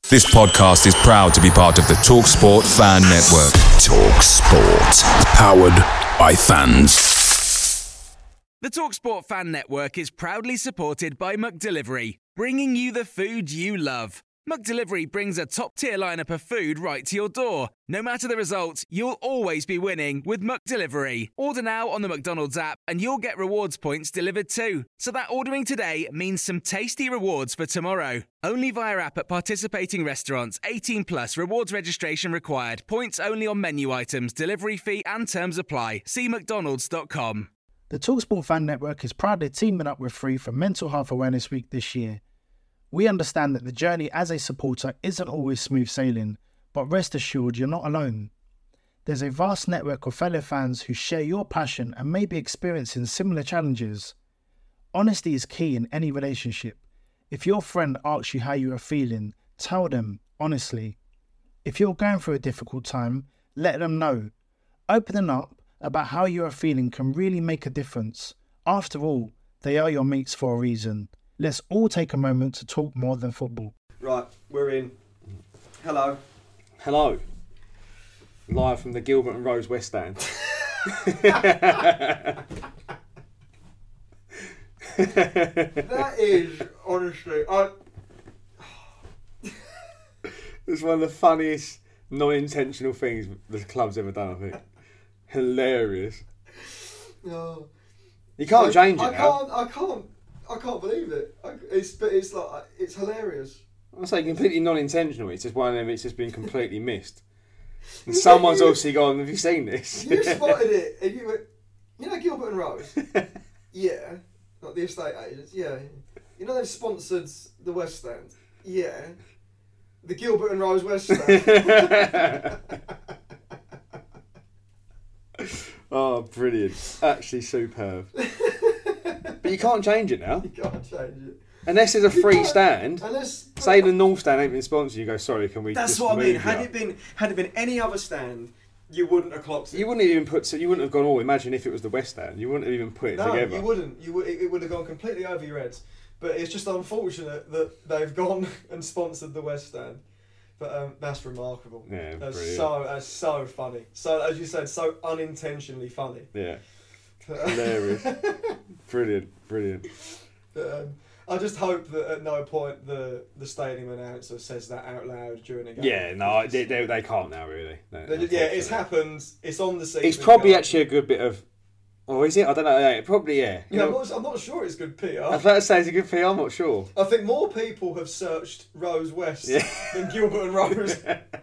This podcast is proud to be part of the TalkSport Fan Network. TalkSport. Powered by fans. The TalkSport Fan Network is proudly supported by McDelivery, bringing you the food you love. McDelivery brings a top-tier lineup of food right to your door. No matter the result, you'll always be winning with McDelivery. Order now on the McDonald's app and you'll get rewards points delivered too. So that ordering today means some tasty rewards for tomorrow. Only via app at participating restaurants. 18 plus. Rewards registration required. Points only on menu items. Delivery fee and terms apply. See mcdonalds.com. The TalkSport Fan Network is proudly teaming up with Free for Mental Health Awareness Week this year. We understand that the journey as a supporter isn't always smooth sailing, but rest assured you're not alone. There's a vast network of fellow fans who share your passion and may be experiencing similar challenges. Honesty is key in any relationship. If your friend asks you how you are feeling, tell them honestly. If you're going through a difficult time, let them know. Opening up about how you are feeling can really make a difference. After all, they are your mates for a reason. Let's all take a moment to talk more than football. Right, we're in. Hello. Hello. Live from the Gilbert and Rose West Stand. That is, honestly, It's one of the funniest non-intentional things the club's ever done, I think. Hilarious. No. You can't change it now. I can't believe it. It's hilarious. I say completely non-intentional. It's just one of them. It's just been completely missed. And someone's obviously gone, have you seen this? You spotted it, and you went, you know Gilbert and Rose? Yeah. Like the estate agents, yeah. You know they've sponsored the West Stand? Yeah. The Gilbert and Rose West Stand. Oh, brilliant. Actually superb. But you can't change it now. You can't change it. Unless there's a free stand. Say the North Stand ain't been sponsored, you go, sorry, can we That's just what I move mean. you Had up? it been any other stand, you wouldn't have clocked it. You wouldn't have gone, oh, imagine if it was the West Stand. You wouldn't have even put it together. No, you wouldn't. It would have gone completely over your heads. But it's just unfortunate that they've gone and sponsored the West Stand. But that's remarkable. Yeah, that's brilliant. so funny. So, as you said, so unintentionally funny. Yeah. Hilarious. Brilliant. I just hope that at no point the stadium announcer says that out loud during a game. Yeah, no, they can't now, really. No, it's happened. It's on the season. It's probably actually a good bit of... Oh, is it? I don't know. Yeah, probably, yeah. I'm not sure it's good PR. I was about to say it's a good PR, I'm not sure. I think more people have searched Rose West than Gilbert and Rose.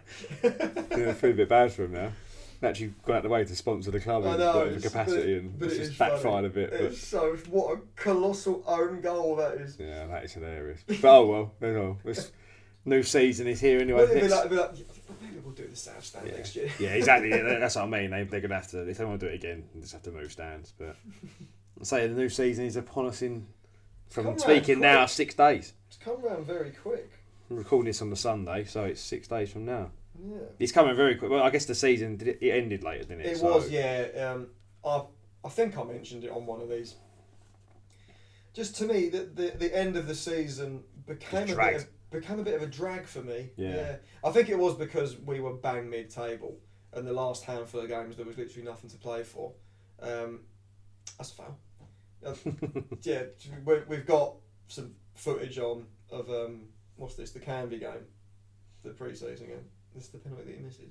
I feel a bit bad for him now. Actually gone out the way to sponsor the club in whatever capacity, and it's just backfired a bit. So what a colossal own goal that is. Yeah, that is hilarious. But oh well, this new season is here anyway. Maybe we'll do the South Stand next year. Yeah, exactly. That's what I mean. They're going to have to, if they want to do it again, they just have to move stands. But I say the new season is upon us from speaking now, 6 days. It's come round very quick. I'm recording this on the Sunday, so it's 6 days from now. Yeah. It's coming very quick. Well, I guess the season it ended later, didn't it? It was, yeah. I think I mentioned it on one of these. Just to me, the end of the season became a bit of a drag for me. Yeah. I think it was because we were bang mid-table, and the last handful of games there was literally nothing to play for. That's a foul. Yeah, we've got some footage of what's this? The Canby game, the pre-season game. This is the penalty that he misses.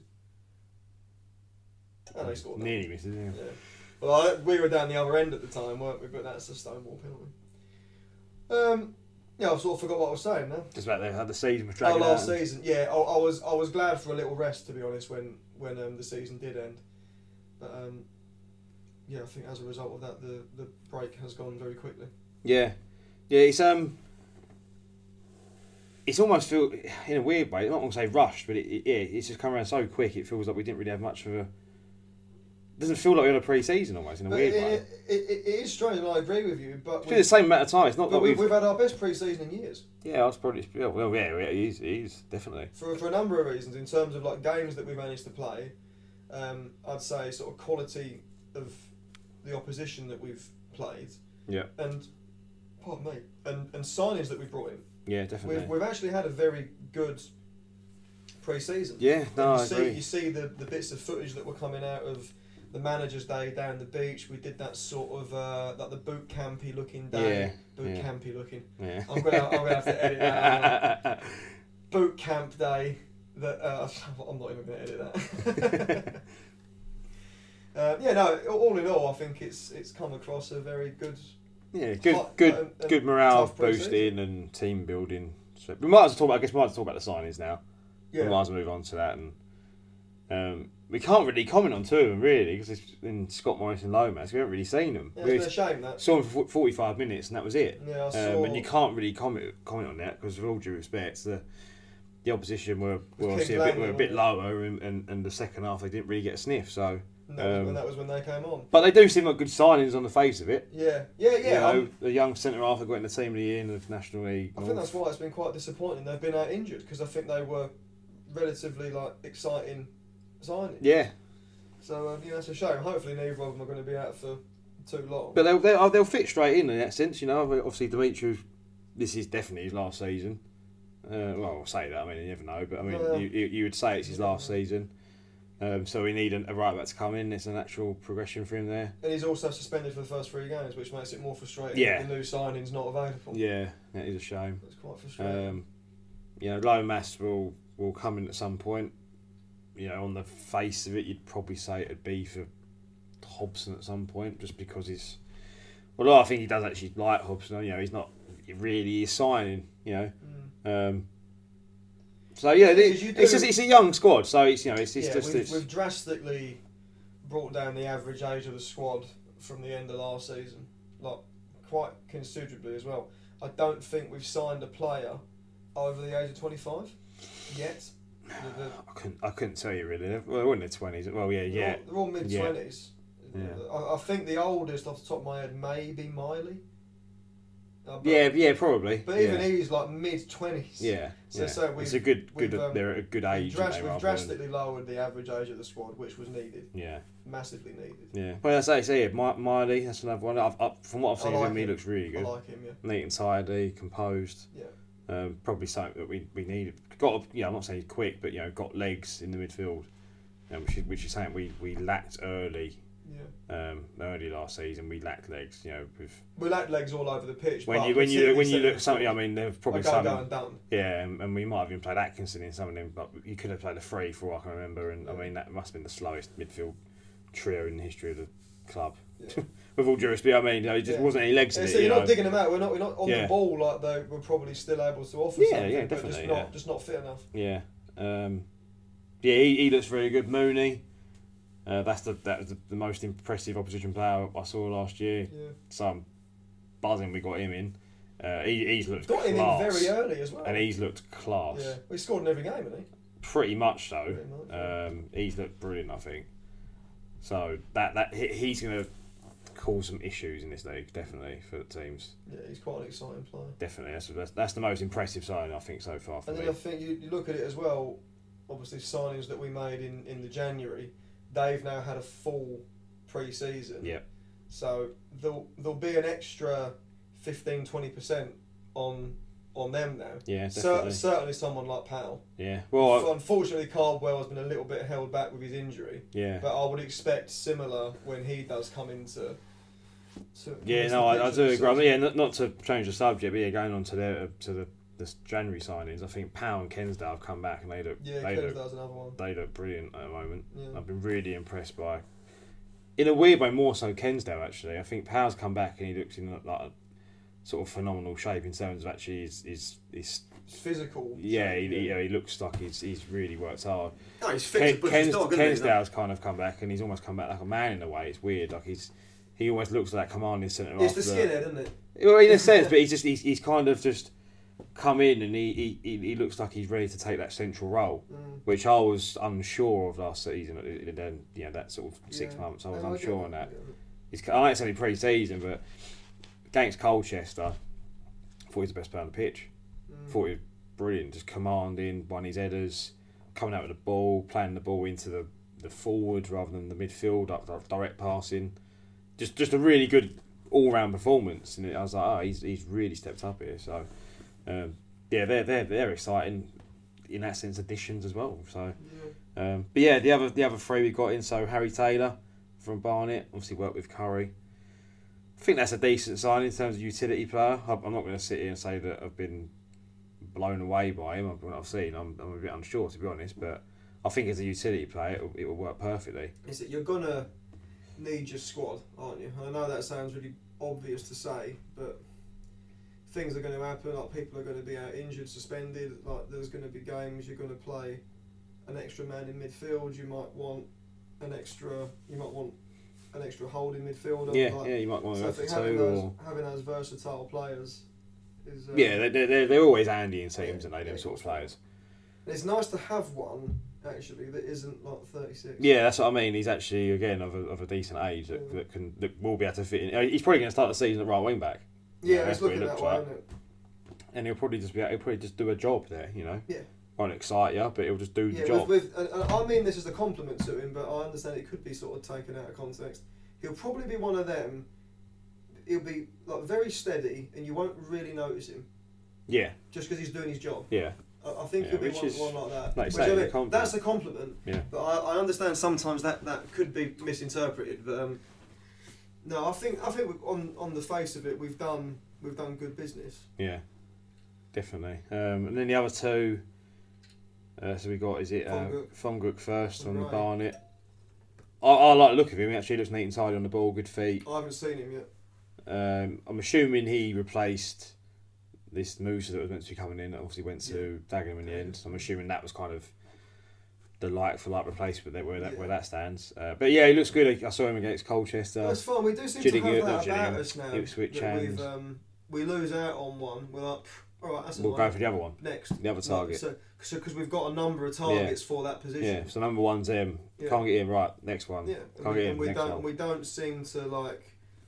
Oh, no, he scored that. Nearly misses, yeah. Well, we were down the other end at the time, weren't we? But that's a Stonewall penalty. Yeah, I sort of forgot what I was saying now. Just about how the season was dragging last out. season, yeah. I was glad for a little rest, to be honest, when the season did end. But yeah, I think as a result of that, the break has gone very quickly. Yeah, it's almost feel in a weird way. I'm not going to say rushed, but it's just come around so quick. It feels like we didn't really have much of a. It doesn't feel like we had a pre-season almost in a weird way. It is strange, and I agree with you. But it's been the same amount of time. It's not that we've had our best pre-season in years. Yeah, that's probably it is definitely for a number of reasons. In terms of like games that we managed to play, I'd say sort of quality of the opposition that we've played. Yeah. And pardon me, and signings that we brought in. Yeah, definitely. We've actually had a very good pre-season. Yeah, no, I agree. You see the bits of footage that were coming out of the manager's day down the beach. We did that sort of like the boot campy looking day. Campy looking. Yeah. I'm gonna have to edit that out. Boot camp day. That I'm not even going to edit that. All in all, I think it's come across a very good. Yeah, good morale boosting and team building. So we might as well talk about the signings now. Yeah. We might as well move on to that, and we can't really comment on two of them really because it's in Scott Morris and Lomas. We haven't really seen them. Yeah, it's a shame that. Saw them for 45 minutes and that was it. Yeah, I saw. And you can't really comment on that because, with all due respect, the opposition were obviously a bit lower, and the second half they didn't really get a sniff. So. That was when they came on. But they do seem like good signings on the face of it. Yeah. The young centre half that got in the team of the year in the National League. I think that's why it's been quite disappointing. They've been out injured because I think they were relatively exciting signings. Yeah. So it's a shame. Hopefully neither of them are going to be out for too long. But they'll fit straight in that sense. Obviously Dimitri, this is definitely his last season. Well, I'll say that. I mean, you never know, but I mean, you would say it's his last season. So we need a right back to come in. It's a natural progression for him there. And he's also suspended for the first 3 games, which makes it more frustrating that the new signing's not available. Yeah, that is a shame. It's quite frustrating. Lomas will come in at some point. On the face of it, you'd probably say it'd be for Hobson at some point, just because he's... Although I think he does actually like Hobson, he's not really signing, So it's a young squad. So we've drastically brought down the average age of the squad from the end of last season, quite considerably as well. I don't think we've signed a player over the age of 25 yet. I couldn't tell you really. Well, we're in their 20s. Well, yeah. They're all mid-20s. Yeah. I think the oldest off the top of my head may be Miley. Probably. But even he's mid-20s. Yeah. So it's a good. They're at a good age. We've drastically lowered the average age of the squad, which was needed. Yeah. Massively needed. Yeah. Well, as I say, Miley. That's another one. From what I've seen of him, he looks really good. I like him. Yeah. Neat and tidy, composed. Yeah. Probably something that we needed. I'm not saying quick, but got legs in the midfield, which is something we lacked early. Yeah. Early last season, we lacked legs. We lacked legs all over the pitch. When you look something, I mean, there's probably some. Done. Yeah, and we might have even played Atkinson in some of them, but you could have played a free for all I can remember. And I mean, that must have been the slowest midfield trio in the history of the club. Yeah. With all due respect, I mean, there just wasn't any legs in it. So you're not digging them out. We're not on the ball like they were probably still able to offer something. Yeah, definitely. But just not fit enough. Yeah. He looks very good. Mooney. That was the most impressive opposition player I saw last year. Yeah. So I'm buzzing we got him in. He's looked class. Got him in very early as well. And he's looked class. Yeah, he scored in every game, hasn't he? Pretty much so. He's looked brilliant, I think. So that he's going to cause some issues in this league, definitely, for the teams. Yeah, he's quite an exciting player. Definitely, that's the most impressive signing I think so far for me. And then I think you look at it as well. Obviously, signings that we made in the January, they've now had a full pre-season. Yeah. So there'll be an extra 15-20% on them now. Yeah, definitely. Certainly someone like Powell. Yeah. Well, unfortunately, Cardwell has been a little bit held back with his injury. Yeah. But I would expect similar when he does come into. I do agree. I mean, not to change the subject, but going on to the January signings, I think Powell and Kensdale have come back and they look. Yeah, Kensdale's another one. They look brilliant at the moment. Yeah. I've been really impressed by. In a weird way, more so Kensdale actually. I think Powell's come back and he looks in like a sort of phenomenal shape in terms of actually his physical. Yeah, he looks like he's really worked hard. No, he's fit. Kensdale's kind of come back and he's almost come back like a man in a way. It's weird. Like he almost looks like that commanding centre. It's the skinhead, isn't it? Well, in a sense, but he's kind of just come in and he looks like he's ready to take that central role, which I was unsure of last season. Then that sort of 6 months, I was unsure on that. I know it's only pre-season, but against Colchester, I thought he was the best player on the pitch. Thought he was brilliant, just commanding, won his headers, coming out with the ball, playing the ball into the forward rather than the midfield, direct passing. Just a really good all-round performance, and I was like, he's really stepped up here. So, they're exciting. in that sense, additions as well. So, but yeah, the other three we got in. So Harry Taylor from Barnet, obviously worked with Curry. I think that's a decent sign in terms of utility player. I'm not going to sit here and say that I've been blown away by him. What I've seen, I'm a bit unsure, to be honest, but I think as a utility player, it will work perfectly. Is that you're gonna need your squad, aren't you? I know that sounds really obvious to say, but things are going to happen. Like people are going to be out injured, suspended. Like there's going to be games you're going to play an extra man in midfield. You might want an extra holding midfielder. Yeah, you might want to go for two. Having those versatile players is. They're always handy in teams, and them sort of players. It's nice to have one actually that isn't like 36. Yeah, that's what I mean. He's actually again of a decent age that will be able to fit in. He's probably going to start the season at right wing back. Yeah, it's looking that way, isn't it? And he'll probably just do a job there, Yeah. Won't excite you, but he'll just do the job. I mean this is a compliment to him, but I understand it could be sort of taken out of context. He'll probably be one of them. He'll be like very steady, and you won't really notice him. Yeah. Just because he's doing his job. Yeah. I think he'll be one like that. Like say, that's a compliment. Yeah. But I understand sometimes that could be misinterpreted. But no, I think on the face of it, we've done good business. Yeah. Definitely. And then the other two. So we got Fonguk first from Barnet. I like the look of him. He actually looks neat and tidy on the ball, good feet. I haven't seen him yet. I'm assuming he replaced this Musa that was meant to be coming in. That obviously went to Dagenham in the end. So I'm assuming that was kind of the like for like replacement where that stands. But yeah, he looks good. I saw him against Colchester. That's fine. We do seem to have that about us now. Ipswich and we lose out on one. We're like, all right, that's we'll go for the other one next. The other target. So because we've got a number of targets for that position. Yeah. So number one's him. Yeah. Can't get him right. Next one. Yeah. Can't get him. Next one. We don't seem to like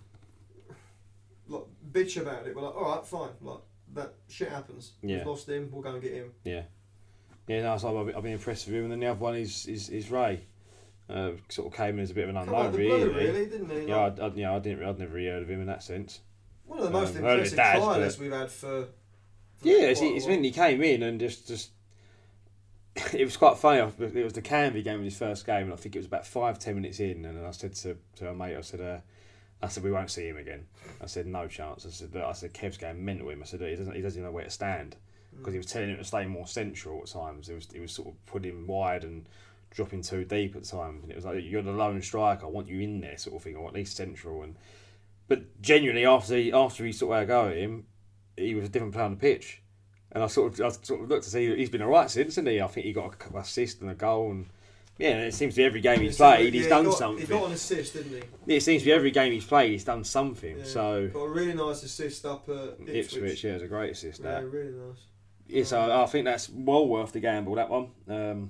bitch about it. We're like, all right, fine. Like that shit happens. Yeah. We've lost him. We'll go and get him. Yeah. Yeah. No, so I've been impressed with him. And then the other one is Ray. Sort of came in as a bit of an unknown, really, didn't he? Yeah, I'd never really heard of him in that sense. One of the most impressive trialists we've had for it's when he came in and just it was quite funny. It was the Canvey game in his first game, and I think it was about 5-10 minutes in, and I said to our mate, I said we won't see him again. I said no chance. I said Kev's going mental with him. I said he doesn't even know where to stand because he was telling him to stay more central at times. He was sort of putting him wide and dropping too deep at times, and it was like, you're the lone striker, I want you in there, sort of thing, or at least central. But genuinely, after he sort of had a go at him, he was a different player on the pitch. And I sort of looked to see he's been alright since, hasn't he? I think he got an assist and a goal, and it seems to be every game he's played, he's done something. He got an assist, didn't he? Yeah, it seems to be every game he's played, he's done something. Yeah, so got a really nice assist up at Ipswich. Yeah, it was a great assist. Yeah, really nice. Yeah, so I think that's well worth the gamble, that one.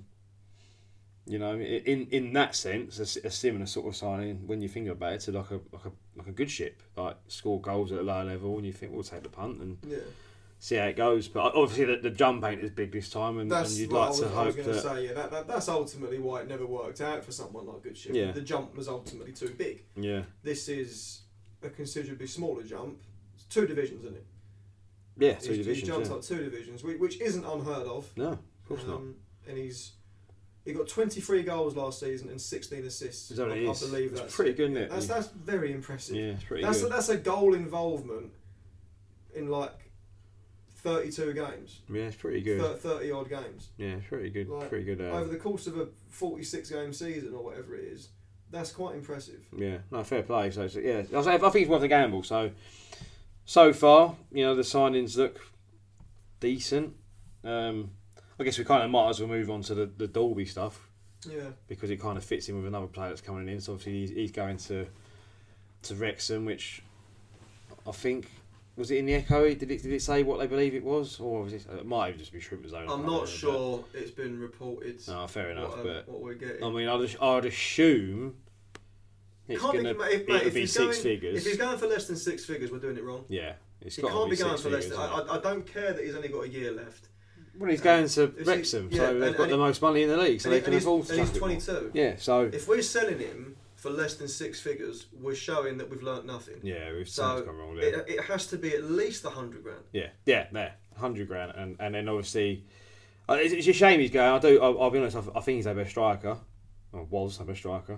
In that sense, a similar sort of signing when you think about it to like a good ship, like score goals at a lower level, and you think we'll take the punt and see how it goes. But obviously the jump ain't as big this time, and you'd like to hope that. That's ultimately why it never worked out for someone like Good Ship. Yeah. The jump was ultimately too big. Yeah. This is a considerably smaller jump. It's 2 divisions, isn't it? Yeah, 2 divisions. He jumped up 2 divisions, which isn't unheard of. No, of course not. And he got 23 goals last season and 16 assists. I believe that's pretty good, isn't it? That's very impressive. Yeah, it's pretty good. That's a goal involvement in like 32 games. Yeah, it's pretty good. 30 odd games. Yeah, it's pretty good. Like, pretty good. Over the course of a 46 game season or whatever it is, that's quite impressive. Yeah, no, fair play. So yeah, I think it's worth a gamble. So far, the signings look decent. I guess we kind of might as well move on to the Dalby stuff. Yeah. Because it kind of fits in with another player that's coming in. So obviously he's going to Wrexham, which I think was it in the Echo? Did it say what they believe it was, or was it might even just be Shrimp Zone? I'm not sure. It's been reported. No, fair enough. But what we're getting. I mean, I'd assume it's going to be 6 figures. If he's going for less than 6 figures, we're doing it wrong. Yeah, he can't be going for less than. I don't care that he's only got a year left. Well, he's going to Wrexham, so they've got the most money in the league, so they can afford to. And he's 22. Yeah, so if we're selling him for less than 6 figures, we're showing that we've learnt nothing. Yeah, so gone wrong there. It has to be at least $100,000. Yeah, there, $100,000, and then obviously, It's a shame he's going. I'll be honest. I think he's our best striker. Or was our best striker.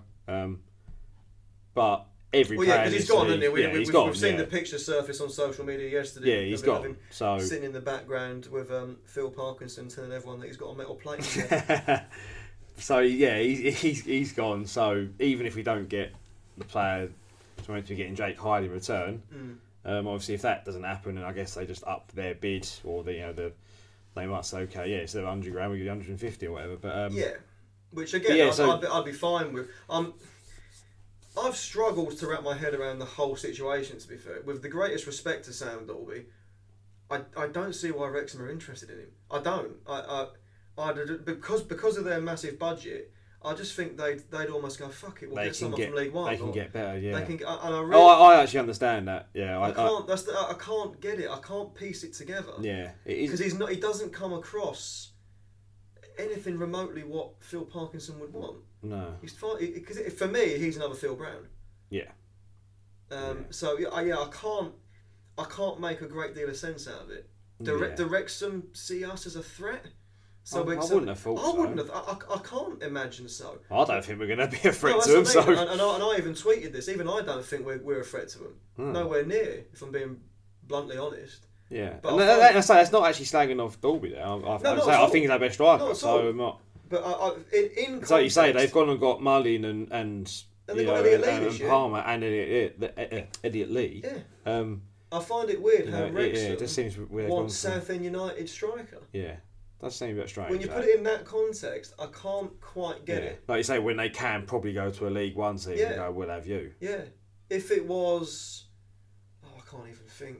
But every player. Yeah, because he's gone, hasn't he? We've seen yeah. the picture surface on social media yesterday. Yeah, he's gone. So sitting in the background with Phil Parkinson telling everyone that he's got a metal plate. So yeah, he's gone. So even if we don't get the player, it's meant to be getting Jake Hyde in return. Obviously, if that doesn't happen, then I guess they just up their bid, or they might say, okay, yeah, instead of 100 grand, we get 150 or whatever. But yeah, which again, I'd be fine with. I've struggled to wrap my head around the whole situation, to be fair. With the greatest respect to Sam Dalby, I don't see why Wrexham are interested in him. I don't. Because of their massive budget, I just think they'd almost go, fuck it, we'll get someone from League One. They can get better, yeah. I actually understand that, yeah. I can't get it. I can't piece it together. Yeah, it is. Because he doesn't come across anything remotely what Phil Parkinson would want. No. He's fine, because for me, he's another Phil Brown. Yeah. So I can't make a great deal of sense out of it. Do Wrexham see us as a threat? I wouldn't have thought so. I wouldn't have. I can't imagine so. I don't think we're going to be a threat to them. So. And I even tweeted this. Even I don't think we're a threat to them. Nowhere near, if I'm being bluntly honest. Yeah. But that's not actually slagging off Dalby there. I think he's our best striker. So I'm not. But in it's like you say, they've gone and got Mullin and Palmer and Elliot Lee. Yeah. I find it weird how Wrexham it just seems weird wants Southend United striker. Yeah. Does seem a bit strange. When you put it in that context, I can't quite get it. Like you say, when they can probably go to a League One team and go, we'll have you. Yeah. If it was... I can't even think.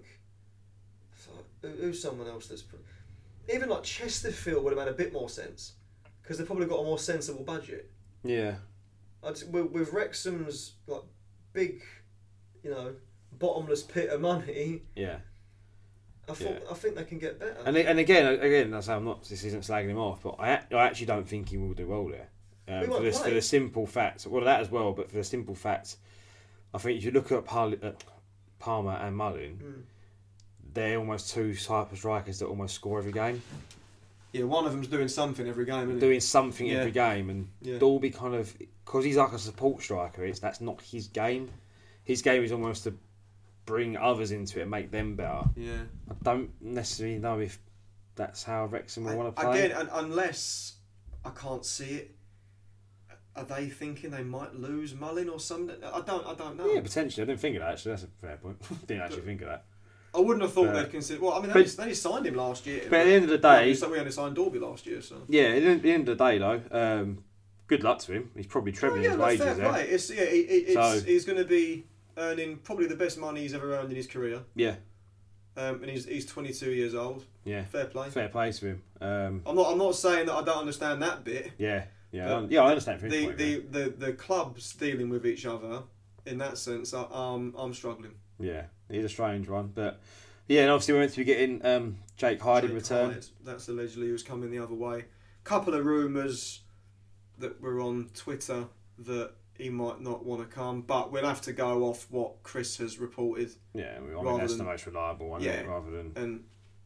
Who's someone else that's... Even like Chesterfield would have made a bit more sense. Because they've probably got a more sensible budget. Yeah. With Wrexham's like big, bottomless pit of money... Yeah. I think they can get better. And again, that's how this isn't slagging him off, but I actually don't think he will do well there. For the simple fact, that as well, but for the simple fact, I think if you look at Palmer and Mullin, they're almost two type of strikers that almost score every game. Yeah, one of them's doing something every game, isn't he? Doing something every game, and Dalby kind of, because he's like a support striker, that's not his game. His game is almost to bring others into it and make them better. Yeah. I don't necessarily know if that's how Wrexham will want to play. Again, unless I can't see it, are they thinking they might lose Mullin or something? I don't know. Yeah, potentially. I didn't think of that, actually. That's a fair point. Didn't actually think of that. I wouldn't have thought they'd consider... Well, I mean, they signed him last year. But at the end of the day... We only signed Dalby last year, so... Yeah, at the end of the day, though, good luck to him. He's probably trebling his wages there. Right. He's going to be earning probably the best money he's ever earned in his career. Yeah. And he's 22 years old. Yeah. Fair play. Fair play to him. I'm not saying that I don't understand that bit. Yeah. I understand from his point. The clubs dealing with each other in that sense, I'm struggling. Yeah, he's a strange one, but yeah, and obviously we're meant to be getting Jake Hyde in return. Hyde, that's allegedly who's coming the other way. Couple of rumours that were on Twitter that he might not want to come, but we'll have to go off what Chris has reported. Yeah, that's the most reliable one, rather than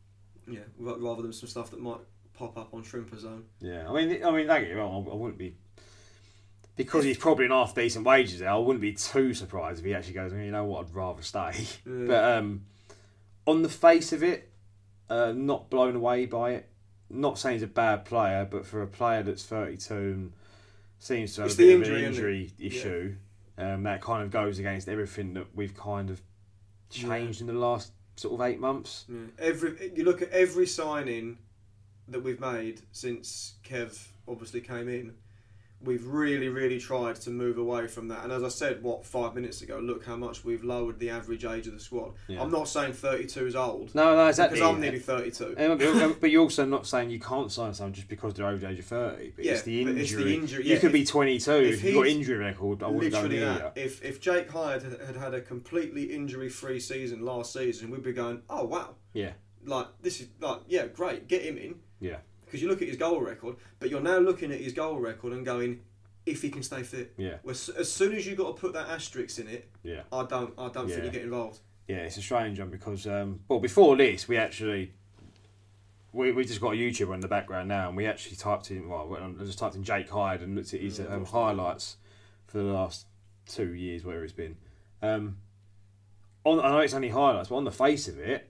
some stuff that might pop up on Shrimper Zone. Yeah, I mean, don't get me wrong, I wouldn't be, because he's probably on half decent wages there. I wouldn't be too surprised if he actually goes, you know what, I'd rather stay. Yeah. But on the face of it, not blown away by it. Not saying he's a bad player, but for a player that's 32 and seems to have a bit of an injury issue, that kind of goes against everything that we've kind of changed in the last sort of 8 months. Yeah. You look at every signing that we've made since Kev obviously came in, we've really, really tried to move away from that. And as I said, 5 minutes ago, look how much we've lowered the average age of the squad. Yeah. I'm not saying 32 is old. No, exactly. Because I'm nearly 32. But you're also not saying you can't sign someone just because they're over the age of 30. But it's the injury. You could be 22 if you've got injury record. I wouldn't go near you. If Jake Hyde had a completely injury-free season last season, we'd be going, oh, wow. Yeah. This is, great, get him in. Yeah. Because you look at his goal record, but you're now looking at his goal record and going, if he can stay fit. Yeah. As soon as you've got to put that asterisk in it, yeah. I don't think you get involved. Yeah, it's a strange one because, before this, we actually we just got a YouTuber in the background now, and we actually typed in. Well, I just typed in Jake Hyde and looked at his highlights for the last 2 years, whatever it's been. I know it's only highlights, but on the face of it,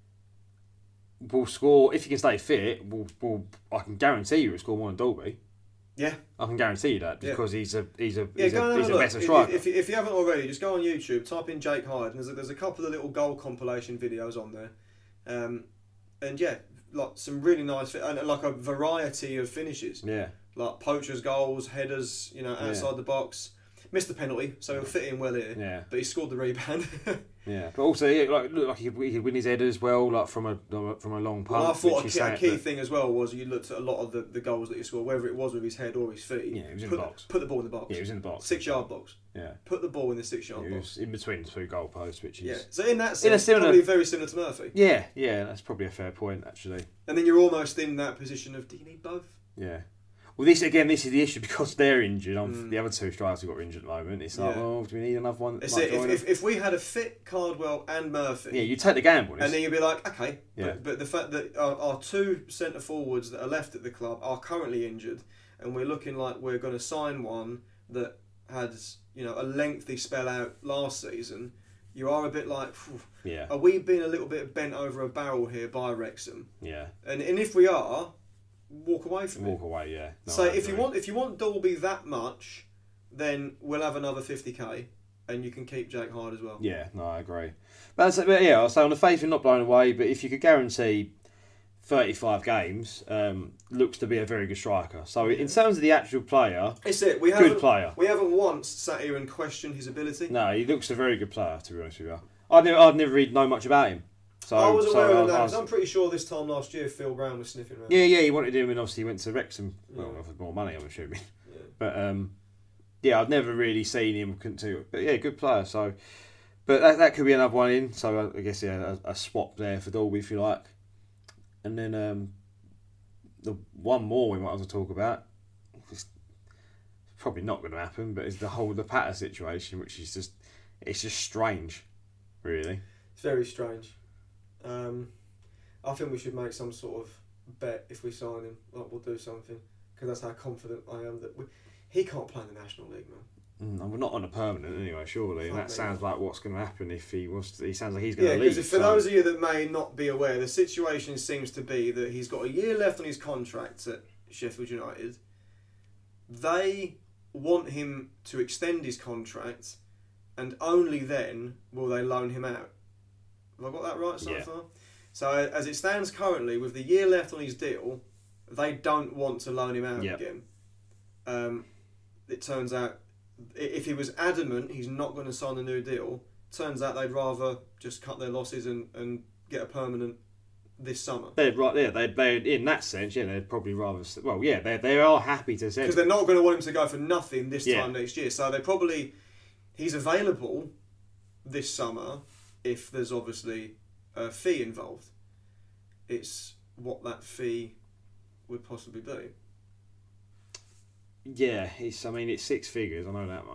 will score if he can stay fit. I can guarantee you, he'll score more than Dalby. Yeah, I can guarantee you that because he's a better look. striker. If you haven't already, just go on YouTube, type in Jake Hyde, and there's a couple of little goal compilation videos on there, and yeah, like some really nice and like a variety of finishes. Yeah, like poachers' goals, headers, outside the box. Missed the penalty, so he'll fit in well here. Yeah, but he scored the rebound. Yeah, but also looked like he could win his header as well, like from a long punt. Well, I thought a key thing as well was you looked at a lot of the goals that he scored, whether it was with his head or his feet. Yeah, he was in the box. Put the ball in the box. Yeah, he was in the box. 6-yard box. Yeah. Put the ball in the 6-yard box. He was in between the two goalposts, which is... Yeah, so in that sense, probably very similar to Murphy. Yeah, that's probably a fair point, actually. And then you're almost in that position of, do you need both? Yeah. Well, this is the issue because they're injured. The other two strikers who got injured at the moment. It's like, do we need another one? If we had a fit Cardwell and Murphy... Yeah, you take the gamble. And then you'd be like, okay. Yeah. But the fact that our two centre-forwards that are left at the club are currently injured, and we're looking like we're going to sign one that has, a lengthy spell out last season, you are a bit like, are we being a little bit bent over a barrel here by Wrexham? Yeah. And if we are... walk away from it. Walk away, yeah. No, so if you want Dalby that much, then we'll have another 50k, and you can keep Jake Hyde as well. Yeah, no, I agree. But yeah, I'll say on the face you're not blown away, but if you could guarantee 35 games, looks to be a very good striker. So in terms of the actual player, it's it. Good player. We haven't once sat here and questioned his ability. No, he looks a very good player, to be honest with you. I'd never really know much about him. So, I was aware of that because I'm pretty sure this time last year Phil Brown was sniffing around. Yeah, he wanted him, and obviously he went to Wrexham. Well, offered more money, I'm assuming. Yeah. But I've never really seen him continue. But yeah, good player. So, but that could be another one in. So I guess a swap there for Dalby if you like. And then the one more we might as well talk about. It's probably not going to happen, but it's the Patter situation, which is just strange, really. It's very strange. I think we should make some sort of bet if we sign him. Like we'll do something because that's how confident I am that he can't play in the National League, man. We're not on a permanent anyway, surely. And that sounds like what's going to happen if he was. He sounds like he's going to leave. Because for those of you that may not be aware, the situation seems to be that he's got a year left on his contract at Sheffield United. They want him to extend his contract, and only then will they loan him out. Have I got that right so far? So as it stands currently, with the year left on his deal, they don't want to loan him out again. It turns out, if he was adamant he's not going to sign a new deal, turns out they'd rather just cut their losses and get a permanent this summer. They'd in that sense, they'd probably rather. Well, yeah, they are happy to send because they're not going to want him to go for nothing this time next year. So he's available this summer. If there's obviously a fee involved, it's what that fee would possibly be. Yeah, it's 6 figures. I know that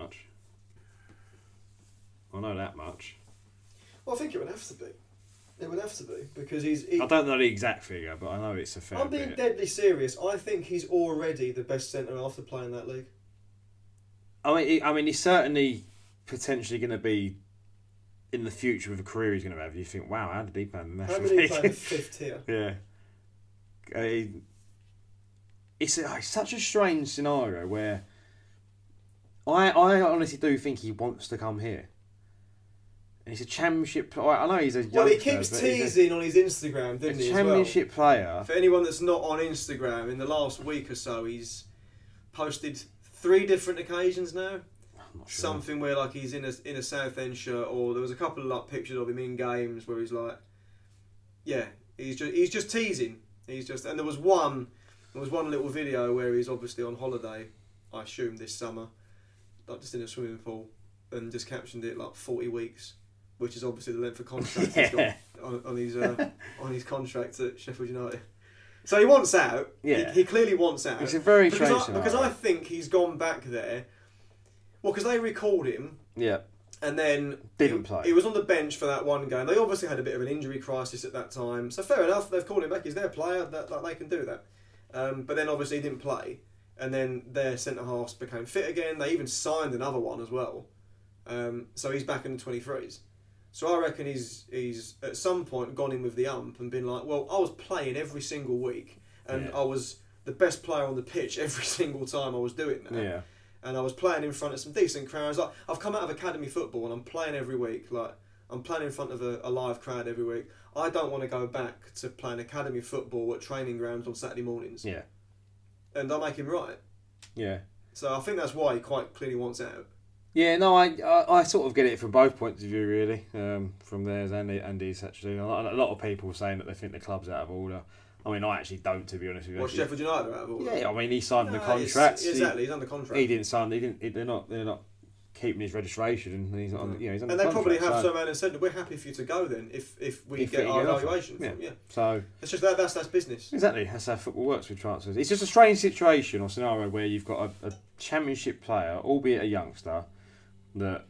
much. Well, I think it would have to be. It would have to be because I don't know the exact figure, but I know it's a fair. I'm being deadly serious. I think he's already the best centre half to play in that league. I mean, he's certainly potentially going to be. In the future, with a career he's going to have, you think, wow, how did he play in the National League? How did he play in the 5th tier? Yeah. It's such a strange scenario where I honestly do think he wants to come here. And he's a championship player. I know he's a youngster. Well, he keeps teasing on his Instagram, didn't he? Championship player. For anyone that's not on Instagram, in the last week or so, he's posted 3 different occasions now. Sure. Something where he's in a Southend shirt, or there was a couple of pictures of him in games where he's he's just teasing. And there was one little video where he's obviously on holiday, I assume this summer, just in a swimming pool, and just captioned it 40 weeks, which is obviously the length of contract he's got on his contract at Sheffield United. So he wants out. Yeah. He clearly wants out. It's a very strange scenario. Because I think he's gone back there. Well, because they recalled him And then Didn't play. He was on the bench for that one game. They obviously had a bit of an injury crisis at that time. So fair enough, they've called him back. He's their player. That they can do that. But then obviously he didn't play. And then their centre-halves became fit again. They even signed another one as well. So he's back in the 23s. So I reckon he's at some point gone in with the ump and been like, well, I was playing every single week. And I was the best player on the pitch every single time I was doing that. Yeah. And I was playing in front of some decent crowds. Like, I've come out of academy football and I'm playing every week. Like, I'm playing in front of a live crowd every week. I don't want to go back to playing academy football at training grounds on Saturday mornings. Yeah. And I make him right. Yeah. So I think that's why he quite clearly wants out. Yeah, no, I sort of get it from both points of view, really. From theirs and his, actually. A lot of people saying that they think the club's out of order. I mean, I actually don't, to be honest with you. Well, Sheffield United are out of order. Yeah, I mean, he signed the contract. Exactly, he's under contract. He didn't sign. They're not keeping his registration, and he's on. He's under and they contract, probably have some man and said, "We're happy for you to go then, if we get our evaluation." Yeah. So it's just that's business. Exactly, that's how football works with transfers. It's just a strange situation or scenario where you've got a championship player, albeit a youngster, that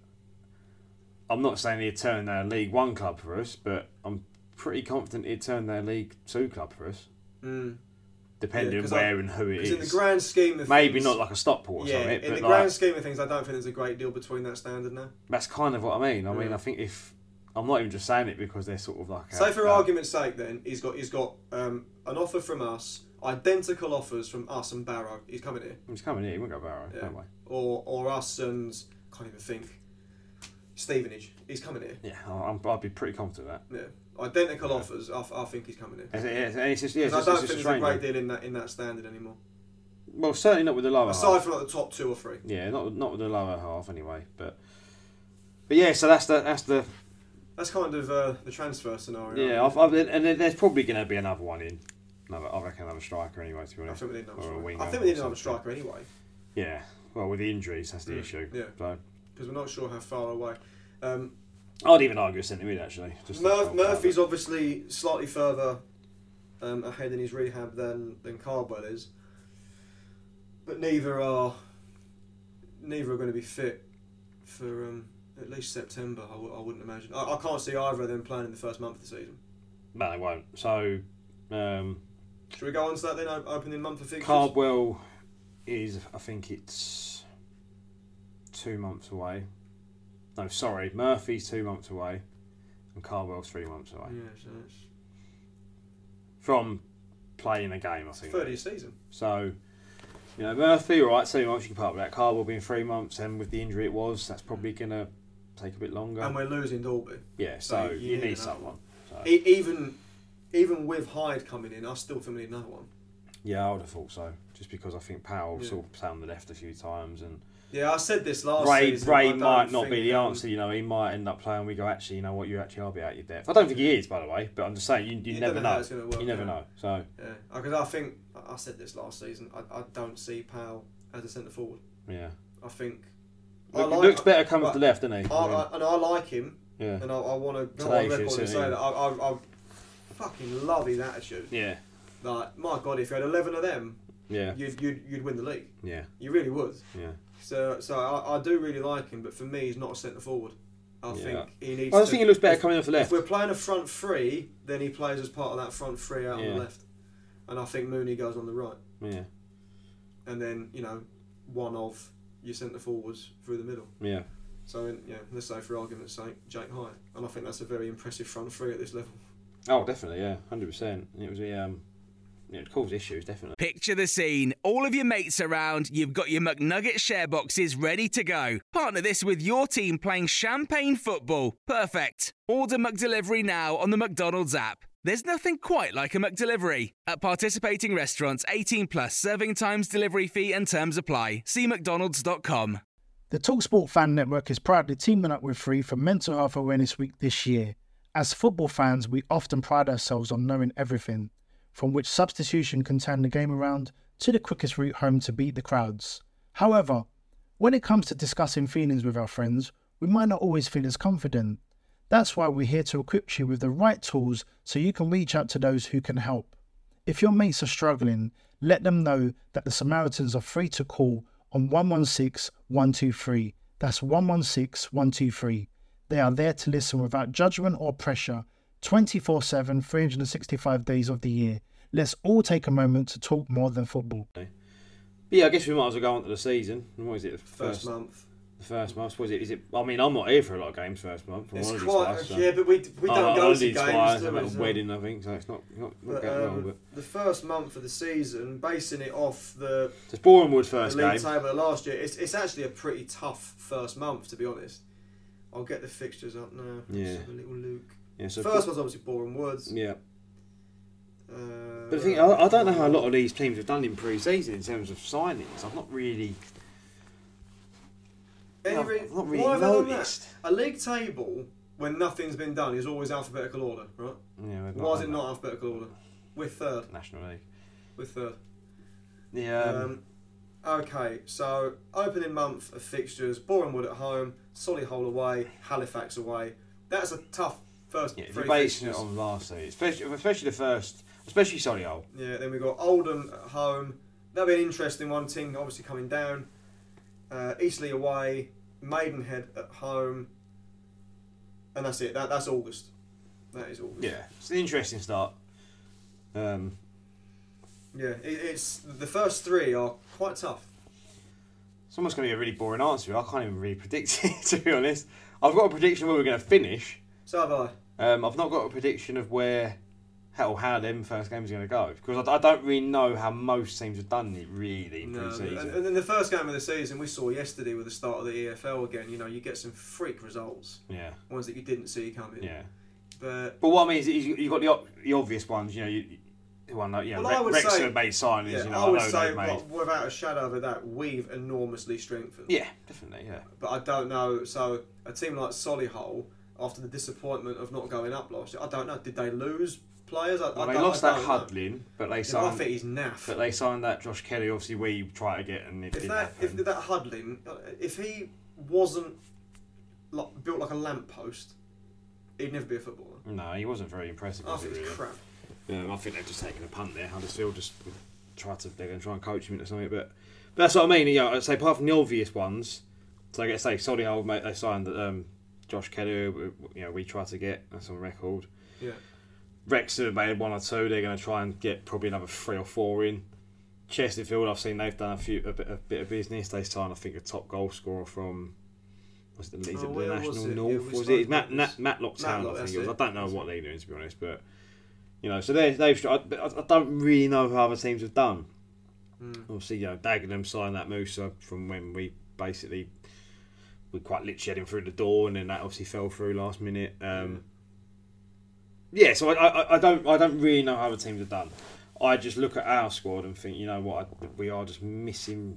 I'm not saying he'd turn their League One club for us, but I'm pretty confident he'd turn their League Two club for us. Depending where and who it is. In the grand scheme of maybe things, not like a Stockport or something. In but the grand scheme of things, I don't think there's a great deal between that standard now. That's kind of what I mean. I mean, I think if I'm not even just saying it because they're sort of like. Say for argument's sake, then he's got an offer from us, identical offers from us and Barrow. He's coming here. He's coming here. He won't go Barrow, no way. Or us and can't even think. Stevenage. He's coming here. Yeah, I'd be pretty confident of that. Yeah. Identical offers, I think he's coming in. It's just, I don't think there's a great deal in that standard anymore. Well, certainly not with the lower Aside half. from like the top 2 or 3. Yeah, not with the lower half anyway. But yeah, so that's kind of the transfer scenario. Yeah, and there's probably going to be another one in. I reckon another striker anyway. To be honest, I think we need another striker anyway. Yeah, well, with the injuries, that's the issue. Yeah, because we're not sure how far away. I'd even argue a centre mid actually. Murphy's obviously slightly further ahead in his rehab than Cardwell is, but neither are going to be fit for at least September. I wouldn't imagine. I can't see either of them playing in the first month of the season. No, they won't. So, should we go on to that then? Opening month of fixtures. Cardwell is, I think it's 2 months away. No, sorry, Murphy's 2 months away, and Cardwell's 3 months away. Yeah, so it's from playing a game, I think. 30th season. So, Murphy, all right, 2 months you can part with that. Cardwell being 3 months, and with the injury it was, that's probably going to take a bit longer. And we're losing Dalby. Yeah, so you need someone. So. Even with Hyde coming in, I still think we need another one. Yeah, I would have thought so. Just because I think Powell sort of played on the left a few times, and I said this last season. Ray might not be the answer. He might end up playing. We go, actually, you know what? You actually are a bit out your depth. I don't think he is, by the way. But I'm just saying, you never know. You never know. So because I think I said this last season. I don't see Powell as a centre forward. Yeah, I think he looks better coming to the left, doesn't he? And I like him. Yeah, and I want to go on record and say that I fucking love his attitude. Yeah, like my God, if you had 11 of them, you'd win the league. Yeah, you really would. Yeah. So I do really like him, but for me, he's not a centre forward. I think he needs. I think he looks better coming off the left. If we're playing a front three, then he plays as part of that front three out on the left, and I think Mooney goes on the right. Yeah. And then one of your centre forwards through the middle. Yeah. So let's say for argument's sake, Jake Hyde, and I think that's a very impressive front three at this level. Oh, definitely, 100%. It was it caused issues, definitely. Picture the scene. All of your mates around, you've got your McNugget share boxes ready to go. Partner this with your team playing champagne football. Perfect. Order McDelivery now on the McDonald's app. There's nothing quite like a McDelivery. At participating restaurants, 18 plus, serving times, delivery fee and terms apply. See mcdonalds.com. The TalkSport Fan Network is proudly teaming up with Free for Mental Health Awareness Week this year. As football fans, we often pride ourselves on knowing everything, from which substitution can turn the game around to the quickest route home to beat the crowds. However, when it comes to discussing feelings with our friends, we might not always feel as confident. That's why we're here to equip you with the right tools so you can reach out to those who can help. If your mates are struggling, let them know that the Samaritans are free to call on 116 123. That's 116 123. They are there to listen without judgment or pressure, 24/7, 365 days of the year. Let's all take a moment to talk more than football. Yeah, I guess we might as well go on to the season. What is it? The First month. The first month. What is it? Is it? I mean, I'm not here for a lot of games first month. It's quite, yeah, but we don't go to games. Twice, I've had a wedding, I think, so it's not going well. But the first month of the season, basing it off the it's Bournemouth first the league game. table last year, it's actually a pretty tough first month, to be honest. I'll get the fixtures up now. Yeah. Let's have a little look. Yeah, so first one's obviously Boreham Woods. Yeah. But the thing, I don't know how a lot of these teams have done in pre-season in terms of signings. I've not really. I've not really noticed. A league table, when nothing's been done, is always alphabetical order, right? Yeah, why is it not alphabetical order? We're third. National League. We're third. Yeah. Okay, so opening month of fixtures: Boreham Wood at home, Solihull away, Halifax away. That's a tough first. Yeah, if you're basing it on last season, especially the first, especially Solihull. Yeah, then we've got Oldham at home. That'll be an interesting one. Ting obviously coming down. Eastleigh away, Maidenhead at home, and that's it. That's August. That is August. Yeah, it's an interesting start. Yeah, it's the first three are quite tough. It's almost going to be a really boring answer. I can't even really predict it, to be honest. I've got a prediction of where we're going to finish. So have I. I've not got a prediction of how them first games are going to go, because I don't really know how most teams have done it really pre-season. And then the first game of the season we saw yesterday with the start of the EFL again. You know, you get some freak results. Yeah. Ones that you didn't see coming. Yeah. But what I mean is you've got the obvious ones. You know, Wrexham made signings. Yeah, you know, I would know say, they've made. without a shadow of a doubt, we've enormously strengthened. Yeah, definitely. Yeah. But I don't know. So a team like Solihull, after the disappointment of not going up last year, I don't know. Did they lose players? They lost that Hudlin, but they signed. I think he's naff. But they signed that Josh Kelly. Obviously, we try to get, and if that Hudlin, if he wasn't built like a lamppost, he'd never be a footballer. No, he wasn't very impressive. I think it's crap. I think they've just taken a punt there. Huddersfield they're going to try and coach him into something, but that's what I mean. You know, I'd say apart from the obvious ones, so I guess Solihull, mate, they signed Josh Kelly. You know, we try to get that's on record. Yeah. Wrexham have made 1 or 2. They're going to try and get probably another 3 or 4 in. Chesterfield, I've seen they've done a bit of business. They signed, I think, a top goal scorer from. Was it the National North? Was it Matlock Town? I think it was. I don't know what they're doing, to be honest, but. You know, so they've. I don't really know how other teams have done. Obviously, you know, Dagenham signed that Musa from when we quite literally had him through the door, and then that obviously fell through last minute. Yeah, so I don't really know how other teams have done. I just look at our squad and think, you know what, we are just missing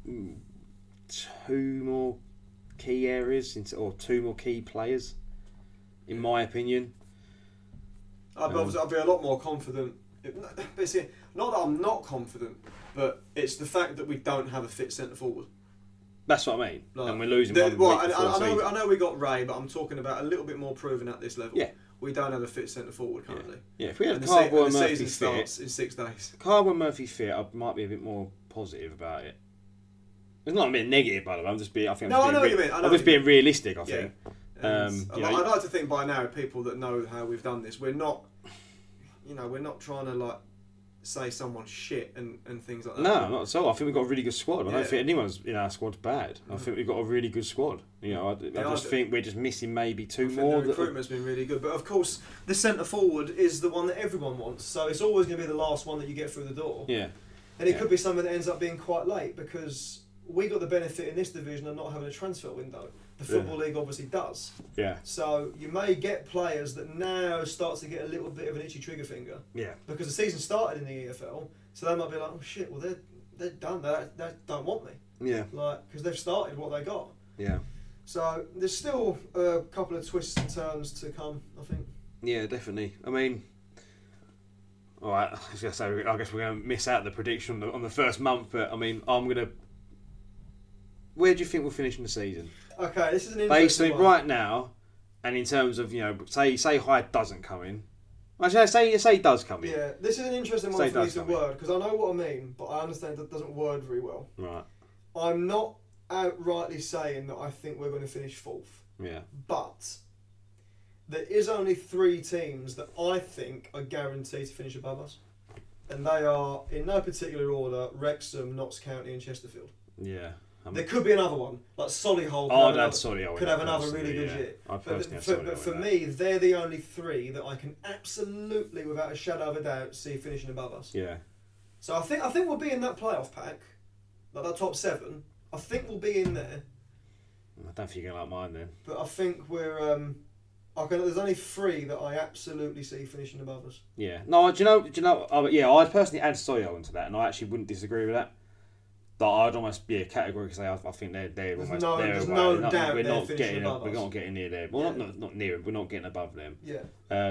2 more key areas or 2 more key players, in my opinion. I'll be a lot more confident. Not that I'm not confident, but it's the fact that we don't have a fit centre forward. That's what I mean. Like, and we're losing I know we got Ray, but I'm talking about a little bit more proven at this level. Yeah. We don't have a fit centre forward currently. Yeah, if we had Cardwell and Murphy fit, starts in 6 days. Cardwell and Murphy fit, I might be a bit more positive about it. It's not a bit negative, by the way. I'm just being realistic. I think. I'd like to think by now, people that know how we've done this, we're not trying to say someone's shit and things like that. No, not at all. I think we've got a really good squad. I don't think anyone's in our squad's bad. I think we've got a really good squad. You know, I just think we're just missing maybe 2 more. The recruitment's been really good, but of course, the centre forward is the one that everyone wants. So it's always going to be the last one that you get through the door. Yeah, and it could be something that ends up being quite late because we got the benefit in this division of not having a transfer window. The Football League obviously does. Yeah. So you may get players that now start to get a little bit of an itchy trigger finger. Yeah. Because the season started in the EFL, so they might be like, oh shit, well they're done. They don't want me. Yeah. Because they've started what they got. Yeah. So there's still a couple of twists and turns to come, I think. Yeah, definitely. I mean, all right. I was gonna say, I guess we're gonna miss out the prediction on the first month, but I mean, where do you think we'll finish in the season? Okay, this is an interesting one. Right now, and in terms of, you know, say Hyde doesn't come in. Actually, say he does come in. Yeah, this is an interesting one for me to word, because I know what I mean, but I understand that doesn't word very well. Right. I'm not outrightly saying that I think we're going to finish 4th. Yeah. But there is only 3 teams that I think are guaranteed to finish above us. And they are, in no particular order, Wrexham, Notts County and Chesterfield. Yeah. There could be another one, like Solihull could have another really good year. But for me, they're the only 3 that I can absolutely, without a shadow of a doubt, see finishing above us. Yeah. So I think we'll be in that playoff pack, like that top 7. I think we'll be in there. I don't think you're going to like mine then. But I think we're... there's only 3 that I absolutely see finishing above us. Yeah. No, do you know? I personally add Solihull into that, and I actually wouldn't disagree with that. But I'd almost be a categorically say I think they're almost there. There's no doubt we're they're not finishing getting above us. We're not getting near there. Well, not near them. We're not getting above them. Yeah.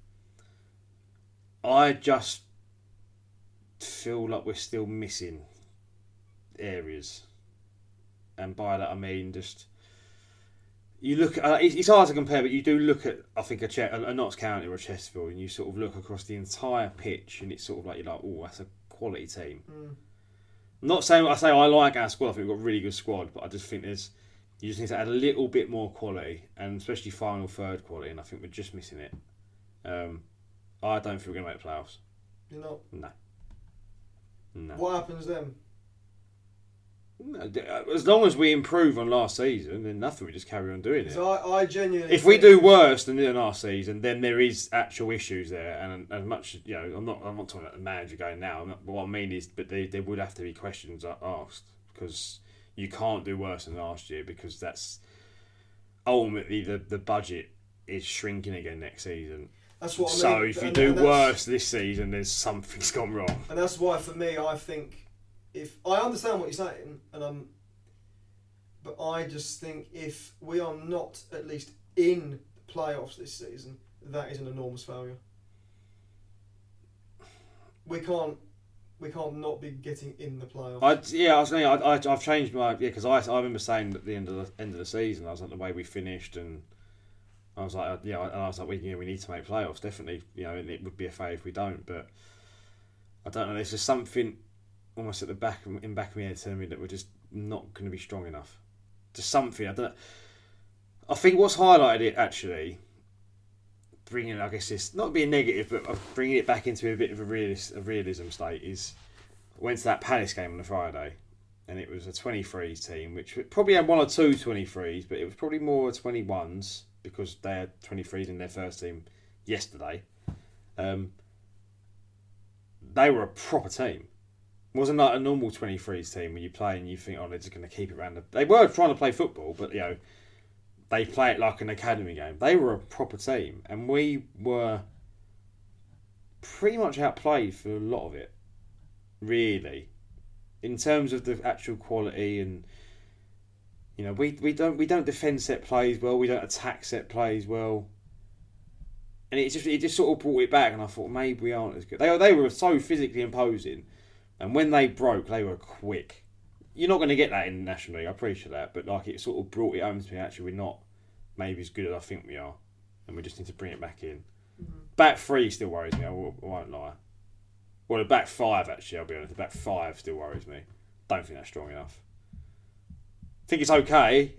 I just feel like we're still missing areas, and by that I mean just you look. It's hard to compare, but you do look at I think a Notts County or a Chesterfield, and you sort of look across the entire pitch, and it's sort of like you're like, oh, that's a quality team. Not saying I like our squad. I think we've got a really good squad, but I just think you just need to add a little bit more quality, and especially final third quality. And I think we're just missing it. I don't think we're going to make the playoffs. You're not. No. What happens then? No, as long as we improve on last season, then nothing. We just carry on doing it. So I genuinely. If we do worse than last season, then there is actual issues there, and as much I'm not talking about the manager going now. But what I mean is, but there would have to be questions asked because you can't do worse than last year because that's ultimately the budget is shrinking again next season. That's what I mean. So if you do worse this season, there's something's gone wrong. And that's why, for me, I think. If I understand what you're saying, but I just think if we are not at least in the playoffs this season, that is an enormous failure. We can't not be getting in the playoffs. I've changed my because I remember saying at the end of the season, I was like the way we finished, and I was like we need to make playoffs definitely. And it would be a failure if we don't, but I don't know. There's just something. Almost at the back of my head telling me that we're just not going to be strong enough. Just something. I think what's highlighted it actually, bringing I guess it's not being negative, but bringing it back into a bit of a realism state is I went to that Palace game on the Friday, and it was a 23s team, which probably had 1 or 2 23s, but it was probably more 21s because they had 23s in their first team yesterday. They were a proper team. It wasn't like a normal 23s team when you play and you think, oh, they're just going to keep it around. They were trying to play football, but they play it like an academy game. They were a proper team, and we were pretty much outplayed for a lot of it. Really, in terms of the actual quality, and we don't defend set plays well. We don't attack set plays well. And it just sort of brought it back, and I thought maybe we aren't as good. They were so physically imposing. And when they broke, they were quick. You're not going to get that in the National League, I appreciate that. But it sort of brought it home to me, actually, we're not maybe as good as I think we are. And we just need to bring it back in. Mm-hmm. Back 3 still worries me, I won't lie. Well, the back 5, actually, I'll be honest. The back 5 still worries me. Don't think that's strong enough. I think it's okay.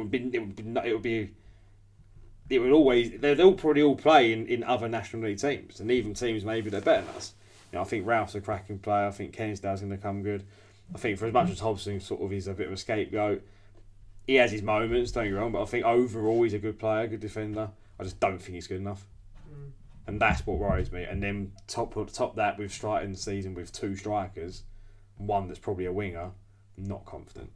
They'll probably all play in other National League teams. And even teams maybe they're better than us. I think Ralph's a cracking player. I think Kensdale's going to come good. I think for as much as Hobson sort of is a bit of a scapegoat, he has his moments, don't get me wrong, but I think overall he's a good player, good defender. I just don't think he's good enough. And that's what worries me. And then top that, we've started the season with 2 strikers, one that's probably a winger. I'm not confident.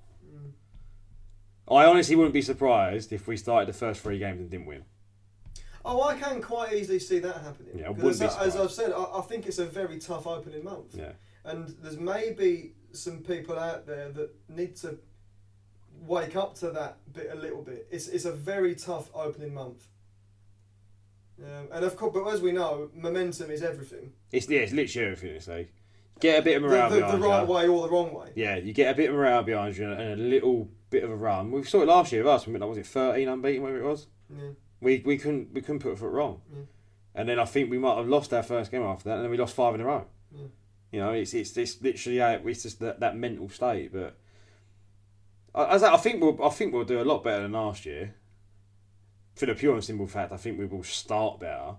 I honestly wouldn't be surprised if we started the first 3 games and didn't win. Oh, I can quite easily see that happening. Yeah, because as I've said, I think it's a very tough opening month. Yeah. And there's maybe some people out there that need to wake up to that bit a little bit. It's a very tough opening month. And of course, but as we know, momentum is everything. It's literally everything. It's like get a bit of morale behind you. The right way or the wrong way. Yeah, you get a bit of morale behind you and a little bit of a run. We saw it last year with us. Was it 13 unbeaten? Whatever it was. Yeah. We couldn't put a foot wrong, and then I think we might have lost our first game after that, and then we lost 5 in a row. It's literally it's just that mental state. But I think we'll do a lot better than last year. For the pure and simple fact, I think we will start better.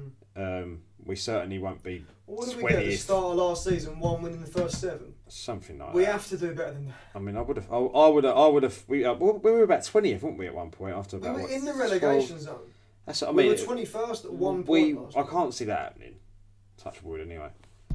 We certainly won't be. What did we get at the start of last season? 1 win in the first 7. Something like that. We have to do better than that. I mean, I would have. We were about 20th, weren't we, at one point after about. We were in the relegation zone. That's what I mean. We were 21st at one point. I can't see that happening. Touch wood, anyway.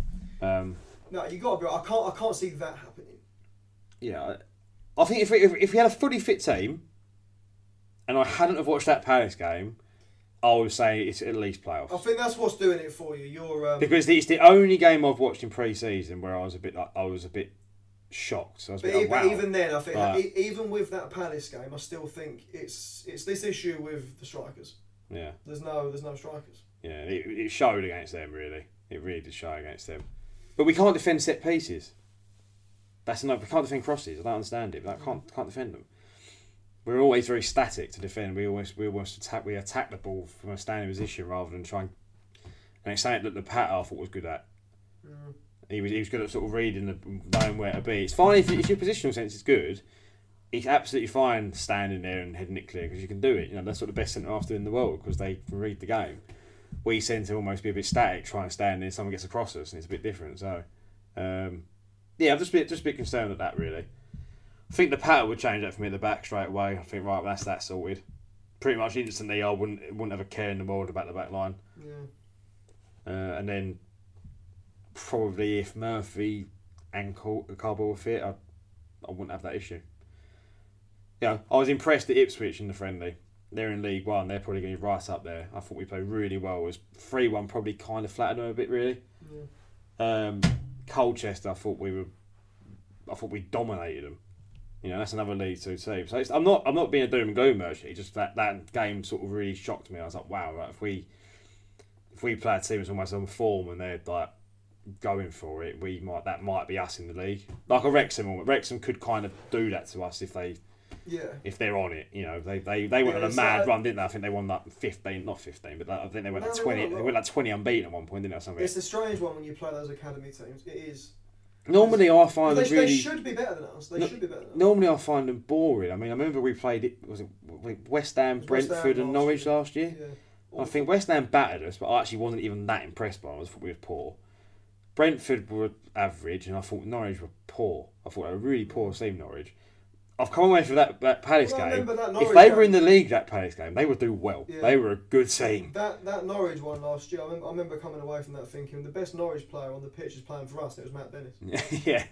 No, you got to be. I can't see that happening. Yeah, I think if we had a fully fit team, and I hadn't have watched that Palace game, I would say it's at least playoffs. I think that's what's doing it for you. You're because it's the only game I've watched in pre-season where I was a bit shocked. So I was but even then, I think even with that Palace game, I still think it's this issue with the strikers. Yeah. There's no strikers. Yeah, it showed against them, really. It really did show against them. But we can't defend set pieces. We can't defend crosses. I don't understand it. But I can't defend them. We're always very static to defend. We attack the ball from a standing position rather than trying. And it's something that the Pat I thought was good at. He was good at sort of reading knowing where to be. It's fine if your positional sense is good. It's absolutely fine standing there and heading it clear because you can do it. You know, that's what the best centre halves do in the world because they can read the game. We tend to almost be a bit static, trying to stand there and someone gets across us and it's a bit different. So, I'm just a bit concerned at that really. I think the pattern would change that for me at the back straight away. I think that's that sorted. Pretty much instantly, I wouldn't have a care in the world about the back line. Yeah. And then probably if Murphy and Carbo were fit, I wouldn't have that issue. Yeah, I was impressed at Ipswich in the friendly. They're in League One. They're probably going to be right up there. I thought we played really well. It was 3-1 probably kind of flattered them a bit really. Yeah. Colchester, I thought we dominated them. You know, that's another League 2 team. So I'm not being a doom and gloom merchant. It's just that game sort of really shocked me. I was like, wow, right, if we play a team that's almost on form and they're like going for it, that might be us in the league. Like a Wrexham. Wrexham could kind of do that to us if they're on it. You know, they went on a mad run, didn't they? I think they won like 15, not 15, but I think they went like 20. They went like 20 unbeaten at one point, didn't they? Or something. It's a strange one when you play those academy teams. It is. Normally, I find them really. They should be better than us. Normally, I find them boring. I mean, I remember we played it. Was it West Ham, Brentford, and Norwich last year? Yeah. I think West Ham battered us, but I actually wasn't even that impressed by them. I thought we were poor. Brentford were average, and I thought Norwich were poor. I thought they were really poor team, Norwich. I've come away from that Palace game. If they were in the league, that Palace game, they would do well. Yeah. They were a good team. That Norwich one last year, I remember coming away from that thinking the best Norwich player on the pitch is playing for us. It was Matt Dennis. Yeah.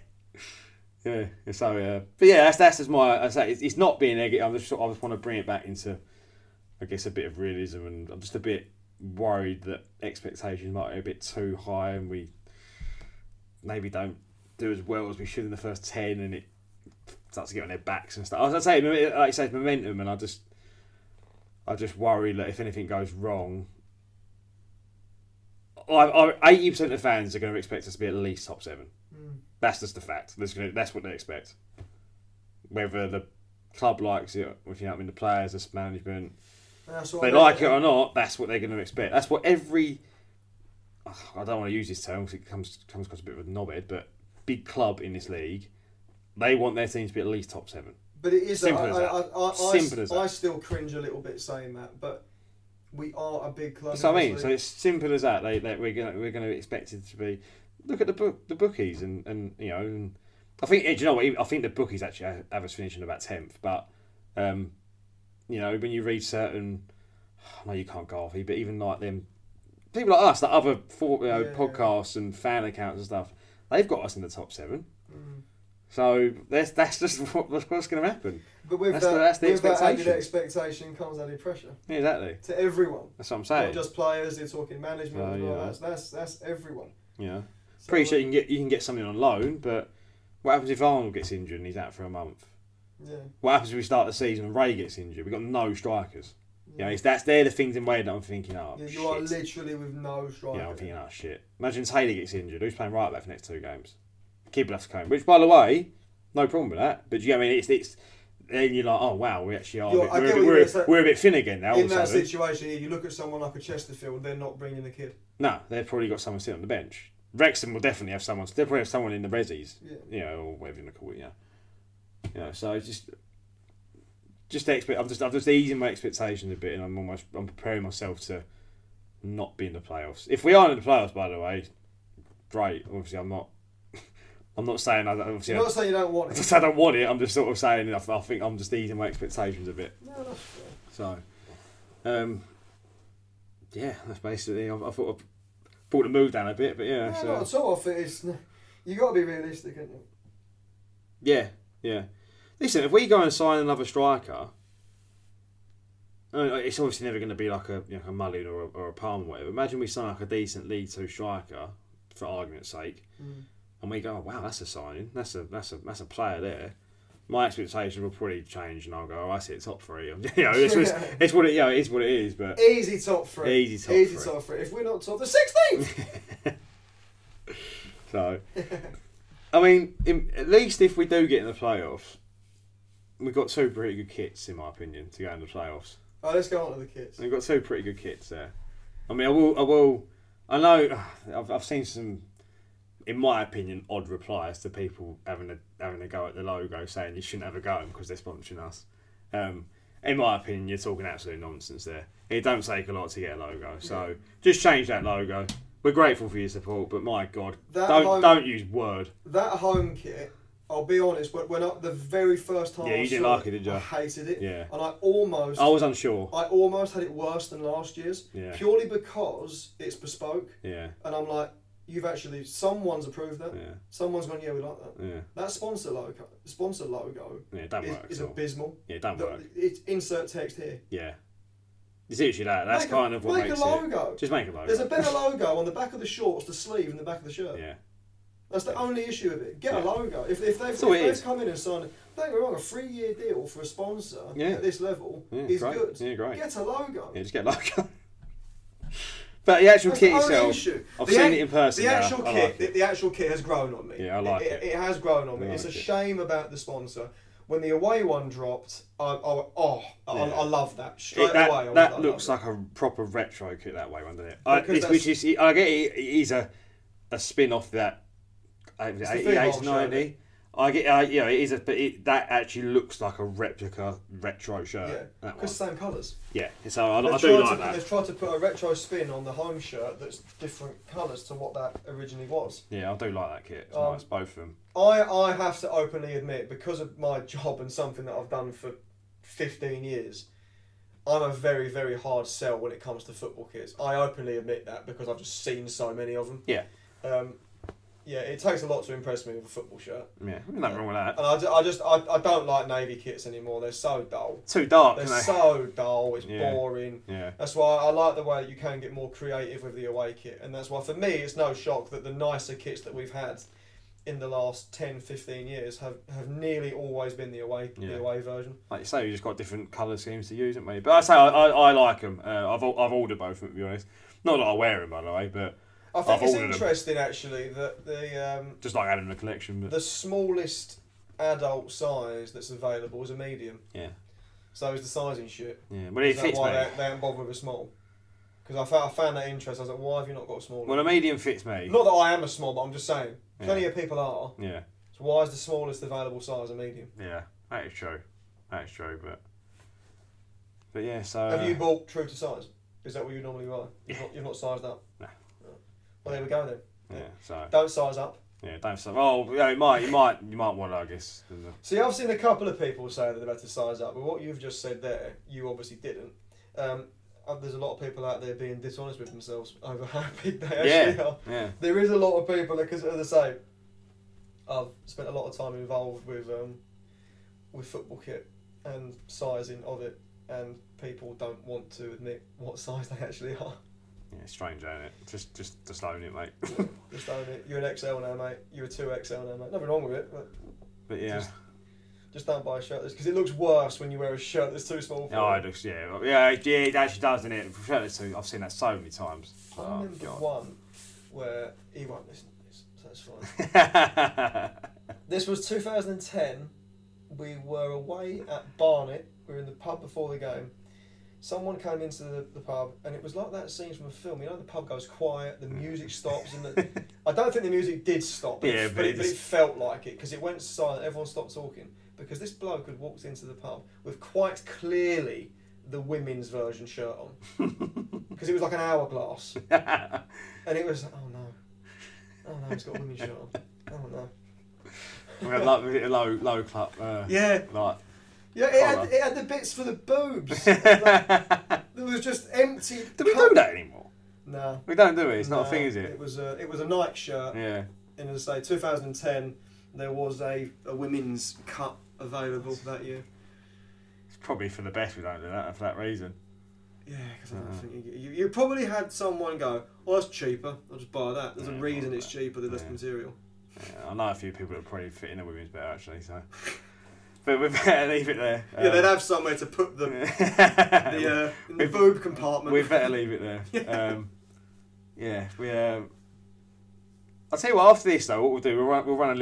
So, but yeah, that's just my. I say it's not being negative. I just want to bring it back into, I guess, a bit of realism, and I'm just a bit worried that expectations might be a bit too high, and we maybe don't do as well as we should in the first 10, and it starts to get on their backs and stuff. As I say, like you say, it's momentum, and I just worry that if anything goes wrong, 80% of the fans are going to expect us to be at least top 7. That's just the fact. That's what they expect. Whether the club likes it, if you know what I mean, the players, the management, they like it or not, that's what they're going to expect. That's what every. I don't want to use this term because it comes across a bit of a knobhead, but big club in this league, they want their team to be at least top 7. But it is simple as that. I still cringe a little bit saying that, but we are a big club. So I mean, so it's simple as that. We're going to expect it to be. Look at the bookies and you know. And I think do you know what? I think the bookies actually have us finishing about 10th, but you know when you read certain, no, you can't go off, but even like them. People like us, the other podcasts and fan accounts and stuff, they've got us in the top 7. So that's just what's going to happen. But with that added expectation comes added pressure. Yeah, exactly. To everyone. That's what I'm saying. Not just players. They're talking management. That's everyone. Yeah. So, pretty sure you can get something on loan, but what happens if Arnold gets injured and he's out for a month? Yeah. What happens if we start the season and Ray gets injured? We've got no strikers. Yeah. You know, they're the things in way that I'm thinking, you are literally with no strikers. Yeah, I'm thinking, shit. Imagine Taylor gets injured. Who's playing right back for the next 2 games? Keeper left to come. Which, by the way, no problem with that. But you know, I mean, it's then you're like, oh wow, we actually are. We're a bit thin again now. In that situation, you look at someone like a Chesterfield, they're not bringing the kid. No, they've probably got someone sitting on the bench. Wrexham will definitely have someone. They'll probably have someone in the resis, you know, or whatever you want to call it. Yeah. You know, so I'm just easing my expectations a bit, and I'm preparing myself to not be in the playoffs. If we aren't in the playoffs, by the way, great. Obviously, I'm not saying obviously. You're not saying you don't want it. I don't want it. I'm just sort of saying I think I'm just easing my expectations a bit. No, that's fair. So, yeah, that's basically. I thought I brought the mood down a bit, but yeah. Yeah, so. not at all. You got to be realistic, haven't you? Yeah. Listen, if we go and sign another striker, it's obviously never going to be like a Mullin or a Palmer or whatever. Imagine we sign like a decent League Two striker, for argument's sake, and we go, oh, wow, that's a signing. That's a player there. My expectations will probably change, and I'll go, oh, I see it top three. It's what it is. But easy top three. Easy top three. If we're not top, the 16th. So, I mean, at least if we do get in the playoffs, we've got two pretty good kits, in my opinion, to go in the playoffs. Oh, let's go on to the kits. We've got two pretty good kits there. I mean, I know I've seen some, in my opinion, odd replies to people having a go at the logo, saying you shouldn't have a go at them because they're sponsoring us. In my opinion, you're talking absolute nonsense there. It don't take a lot to get a logo, so just change that logo. We're grateful for your support, but my God, don't use Word. That home kit, I'll be honest, when the very first time you didn't like it, did you? I hated it. Yeah. And I was unsure. I almost had it worse than last year's. Yeah. Purely because it's bespoke. Yeah. And I'm like, someone's approved that. Yeah. Someone's gone, yeah, we like that. Yeah. That sponsor logo Yeah, it don't work. is abysmal. Yeah, it don't work. It's insert text here. Yeah. It's literally that. That's kind of what makes it. Make a logo. Just make a logo. There's a better logo on the back of the shorts, the sleeve, and the back of the shirt. Yeah. That's the only issue with it. Get a logo. If they've come in and signed, don't get me wrong, a 3-year deal for a sponsor at this level is great. good. Yeah, great. Get a logo. Yeah, just get a logo. But the actual kit itself, I've seen it in person. The actual kit has grown on me. Yeah, I like it. It has grown on me. It's a shame about the sponsor. When the away one dropped, I love that straight away. That looks like a proper retro kit that way, doesn't it? I get it is a spin off that 88, 90. I get it is but that actually looks like a replica retro shirt. Yeah, because same colours. Yeah, so I do like that. They've tried to put a retro spin on the home shirt that's different colours to what that originally was. Yeah, I do like that kit. It's nice, both of them. I have to openly admit, because of my job and something that I've done for 15 years, I'm a very, very hard sell when it comes to football kits. I openly admit that because I've just seen so many of them. Yeah. Yeah, it takes a lot to impress me with a football shirt. Yeah, nothing wrong with that. And I don't like navy kits anymore. They're so dull. Too dark, They're aren't they? so dull. It's boring. Yeah. That's why I like the way that you can get more creative with the away kit. And that's why, for me, it's no shock that the nicer kits that we've had in the last 10, 15 years have nearly always been the away version. Like you say, we just got different colour schemes to use, haven't we? But I say I like them. I've ordered both of them, to be honest. Not that I wear them, by the way, but I think it's interesting actually that the just like adding a collection. But the smallest adult size that's available is a medium. Yeah. So is the sizing shit. Yeah, but it fits me. They haven't bothered with a small. Because I found that interesting. I was like, why have you not got a small? Well, a medium fits me. Not that I am a small, but I'm just saying. Plenty of people are. Yeah. So why is the smallest available size a medium? Yeah, that is true. But yeah, so... Have you bought true to size? Is that what you normally buy? You've not sized up? No. Well, there we go then. Yeah, so... Don't size up. Yeah, don't size up. Oh, yeah, you might want to, I guess. See, I've seen a couple of people say that they've had to size up, but what you've just said there, you obviously didn't. There's a lot of people out there being dishonest with themselves over how big they actually are. Yeah. There is a lot of people, because as I say, I've spent a lot of time involved with football kit and sizing of it, and people don't want to admit what size they actually are. Yeah, it's strange, ain't it? Just own it, mate. Just own it. You're an XL now, mate. You're a 2XL now, mate. Nothing wrong with it, but yeah. Just don't buy a shirt because it looks worse when you wear a shirt that's too small for you. Oh, it looks, yeah, it actually does, doesn't it? For shirt that's too, I've seen that so many times. I remember one where he won't listen to this, so that's fine. This was 2010. We were away at Barnet. We were in the pub before the game. Someone came into the pub, and it was like that scene from a film. You know, the pub goes quiet, the music stops, and I don't think the music did stop, but it felt like it because it went silent. Everyone stopped talking. because this bloke had walked into the pub with quite clearly the women's version shirt on. Because it was like an hourglass. And it was, oh no, he's got a women's shirt on. Oh no. We had low club. Yeah. Like, yeah, it had the bits for the boobs. There was just empty. Do we do that anymore? No. We don't do it. It's not a thing, is it? It was a Nike shirt. Yeah. And as I say, 2010, there was a women's cut available that year. It's probably for the best we don't do that for that reason. Yeah, because I don't think you probably had someone go, "Oh, that's cheaper. I'll just buy that." There's a reason it's cheaper. There's less material. Yeah, I know a few people that probably fit in the women's better actually. So, but we better leave it there. Yeah, they'd have somewhere to put them. In the boob compartment. We better leave it there. I'll tell you what. After this, though, what we'll do, we'll run a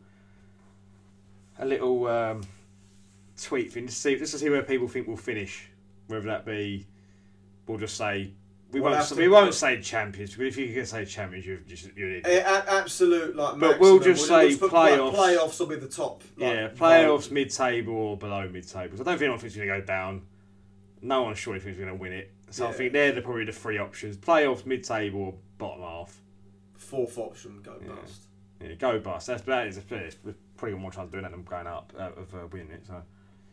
little tweet thing just to see where people think we'll finish. Whether that be, we'll just say we won't say champions. But if you can say champions, you're an idiot. Absolute like. But we'll just say playoffs. Playoffs will be the top. Playoffs, mid-table or below mid-table. I don't think anyone thinks we're going to go down. No one surely thinks we're going to win it. So I think they're probably the three options: playoffs, mid-table, or bottom half. Fourth option, go bust. Yeah, go bust. We're probably more chance of doing that than going up of winning it. So.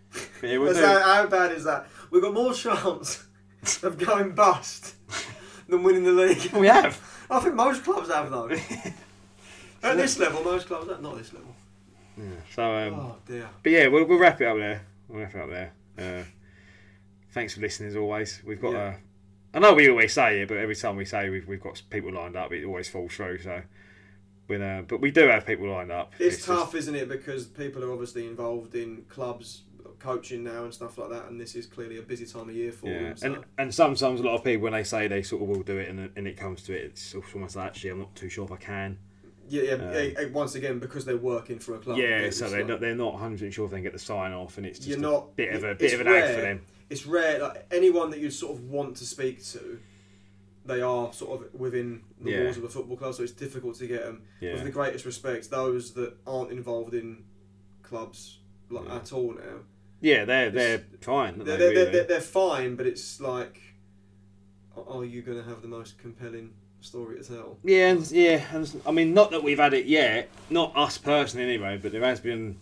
How bad is that? We've got more chance of going bust than winning the league. We have. I think most clubs have though. At this level, most clubs have. Not this level. Yeah. So. Oh dear. But yeah, we'll wrap it up there. Thanks for listening as always. We've got I know we always say it, but every time we say we've got people lined up, it always falls through. So. But we do have people lined up. It's tough, isn't it? Because people are obviously involved in clubs, coaching now and stuff like that, and this is clearly a busy time of year for them. So. And sometimes a lot of people, when they say they sort of will do it, and it comes to it, it's almost like, actually, I'm not too sure if I can. Yeah. Once again, because they're working for a club. Yeah, so they're not 100% sure if they can get the sign off, and it's just a bit of an ag for them. It's rare. Like anyone that you sort of want to speak to, they are sort of within the walls of a football club, so it's difficult to get them. Yeah. With the greatest respect, those that aren't involved in clubs at all now. Yeah, they're fine. They're fine, but it's like, are you going to have the most compelling story to tell? Yeah, and I mean, not that we've had it yet, not us personally anyway, but there has been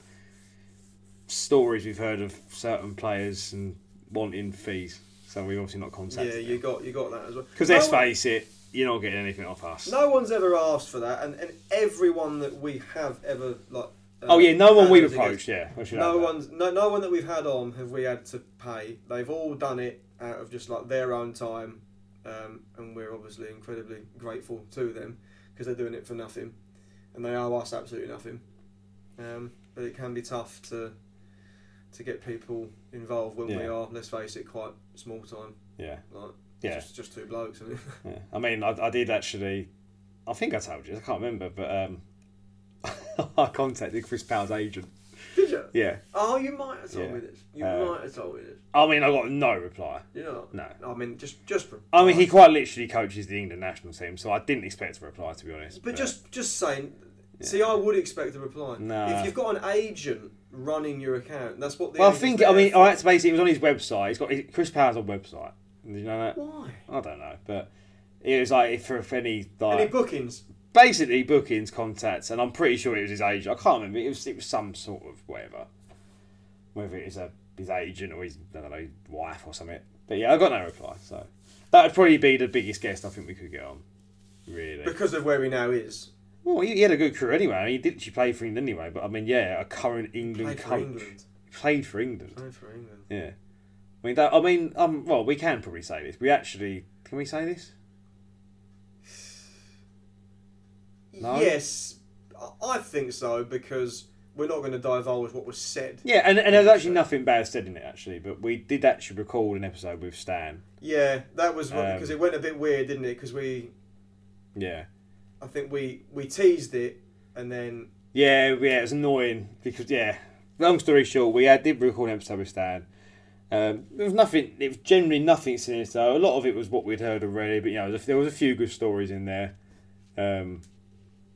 stories we've heard of certain players and wanting fees. So we've obviously not contacted them. You got that as well. Because let's face it, you're not getting anything off us. No one's ever asked for that, and everyone that we have ever no one we've approached. No one that we've had on have we had to pay. They've all done it out of just like their own time, and we're obviously incredibly grateful to them because they're doing it for nothing, and they owe us absolutely nothing. But it can be tough to get people involved when we are, let's face it, quite small time. Yeah. Just two blokes. Yeah. I mean, I did actually. I think I told you. I can't remember, but I contacted Chris Powell's agent. Did you? Yeah. Oh, you might have told me this. Might have told me this. I mean, I got no reply. You know? No. I mean, just. I mean, he quite literally coaches the England national team, so I didn't expect a reply, to be honest. But just saying. Yeah. See, I would expect a reply. No. If you've got an agent running your account, that's what. I think. I mean, I had to basically. It was on his website. He's got Chris Powell's on website. Did you know that? Why? I don't know, but it was like for any bookings. Basically, bookings, contacts, and I'm pretty sure it was his agent. I can't remember. It was some sort of whatever, whether it is his agent or his wife or something. But yeah, I got no reply. So that would probably be the biggest guest I think we could get on. Really, because of where he now is. Well, he had a good career anyway. I mean, he did actually play for England anyway. But I mean, a current England coach. He played for England. Yeah. Well, we can probably say this. Can we say this? No? Yes, I think so, because we're not going to divulge what was said. Yeah, and there's actually nothing bad said in it, actually, but we did actually record an episode with Stan. Yeah, that was because it went a bit weird, didn't it? Because Yeah. I think we teased it, and then... Yeah, it was annoying, because, long story short, we did record an episode with Stan. There was generally nothing sinister. A lot of it was what we'd heard already, but there was a few good stories in there.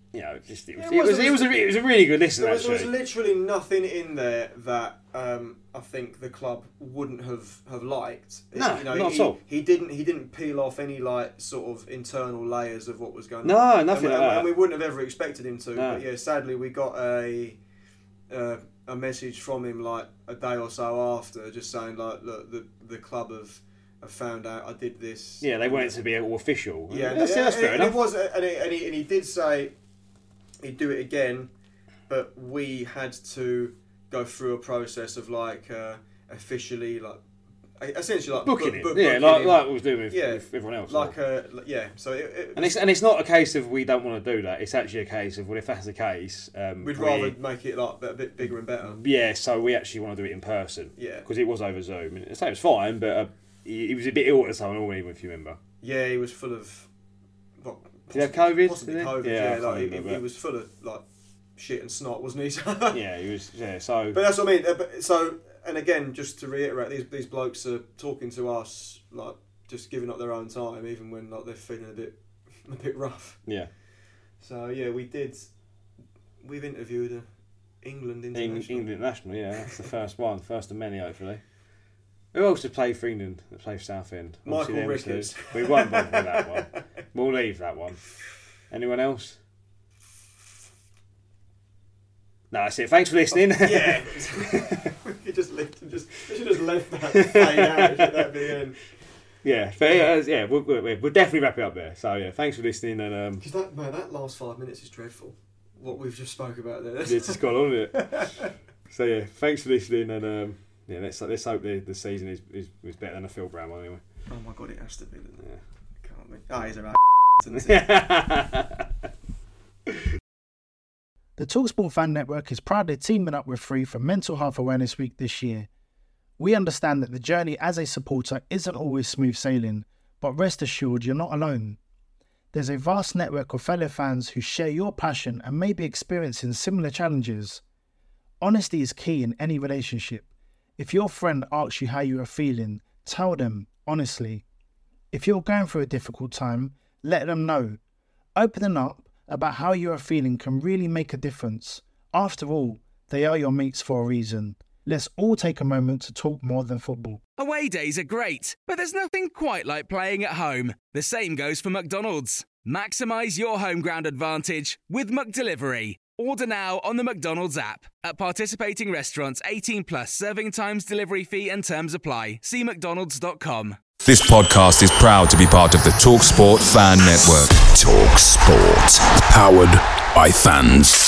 you know, just it was a really good listen. There Actually, was literally nothing in there that I think the club wouldn't have liked. No, you know, not at all. He didn't peel off any like sort of internal layers of what was going on. No, nothing like that. And we wouldn't have ever expected him to. No. But yeah, sadly we got a message from him like a day or so after, just saying like, look, the club have found out I did this. Yeah, they want it to be all official. Yeah, that's fair enough. It was, and he did say he'd do it again, but we had to go through a process of like officially like essentially like booking it. booking like we was doing with everyone else. Like so it's not a case of we don't want to do that. It's actually a case of, well, if that's the case, we'd rather make it like a bit bigger and better. Yeah, so we actually want to do it in person. Yeah, because it was over Zoom. And it was fine, but he was a bit ill at the time, if you remember. Yeah, he was full of. Did he have COVID? Possibly COVID. Yeah, like he was full of like shit and snot, wasn't he? Yeah, he was. Yeah, so. But that's what I mean. So, and again, just to reiterate, these blokes are talking to us like just giving up their own time, even when like they're feeling a bit rough. Yeah. So yeah, we've interviewed England international. England international, yeah, that's the first one, first of many, hopefully. Who else to play for England? That plays for Southend. Michael Ricketts. We won't bother with that one. We'll leave that one. Anyone else? No, that's it. Thanks for listening. Yeah. We should just left that fade out. That'd be the end. Yeah, but we'll definitely wrap it up there. So yeah, thanks for listening. And because that last 5 minutes is dreadful. What we've just spoke about there. It's just gone on, isn't it? So yeah, thanks for listening, and yeah, let's hope the season is better than a Phil Brown one anyway. Oh my god, it has to be. Yeah, can't be. Oh, he's a The TalkSport Fan Network is proudly teaming up with Free for Mental Health Awareness Week this year. We understand that the journey as a supporter isn't always smooth sailing, but rest assured you're not alone. There's a vast network of fellow fans who share your passion and may be experiencing similar challenges. Honesty is key in any relationship. If your friend asks you how you are feeling, tell them honestly. If you're going through a difficult time, let them know. Opening up about how you are feeling can really make a difference. After all, they are your mates for a reason. Let's all take a moment to talk more than football. Away days are great, but there's nothing quite like playing at home. The same goes for McDonald's. Maximise your home ground advantage with McDelivery. Order now on the McDonald's app. At participating restaurants, 18 plus serving times, delivery fee and terms apply. See mcdonalds.com. This podcast is proud to be part of the TalkSport Fan Network. TalkSport. Powered by fans.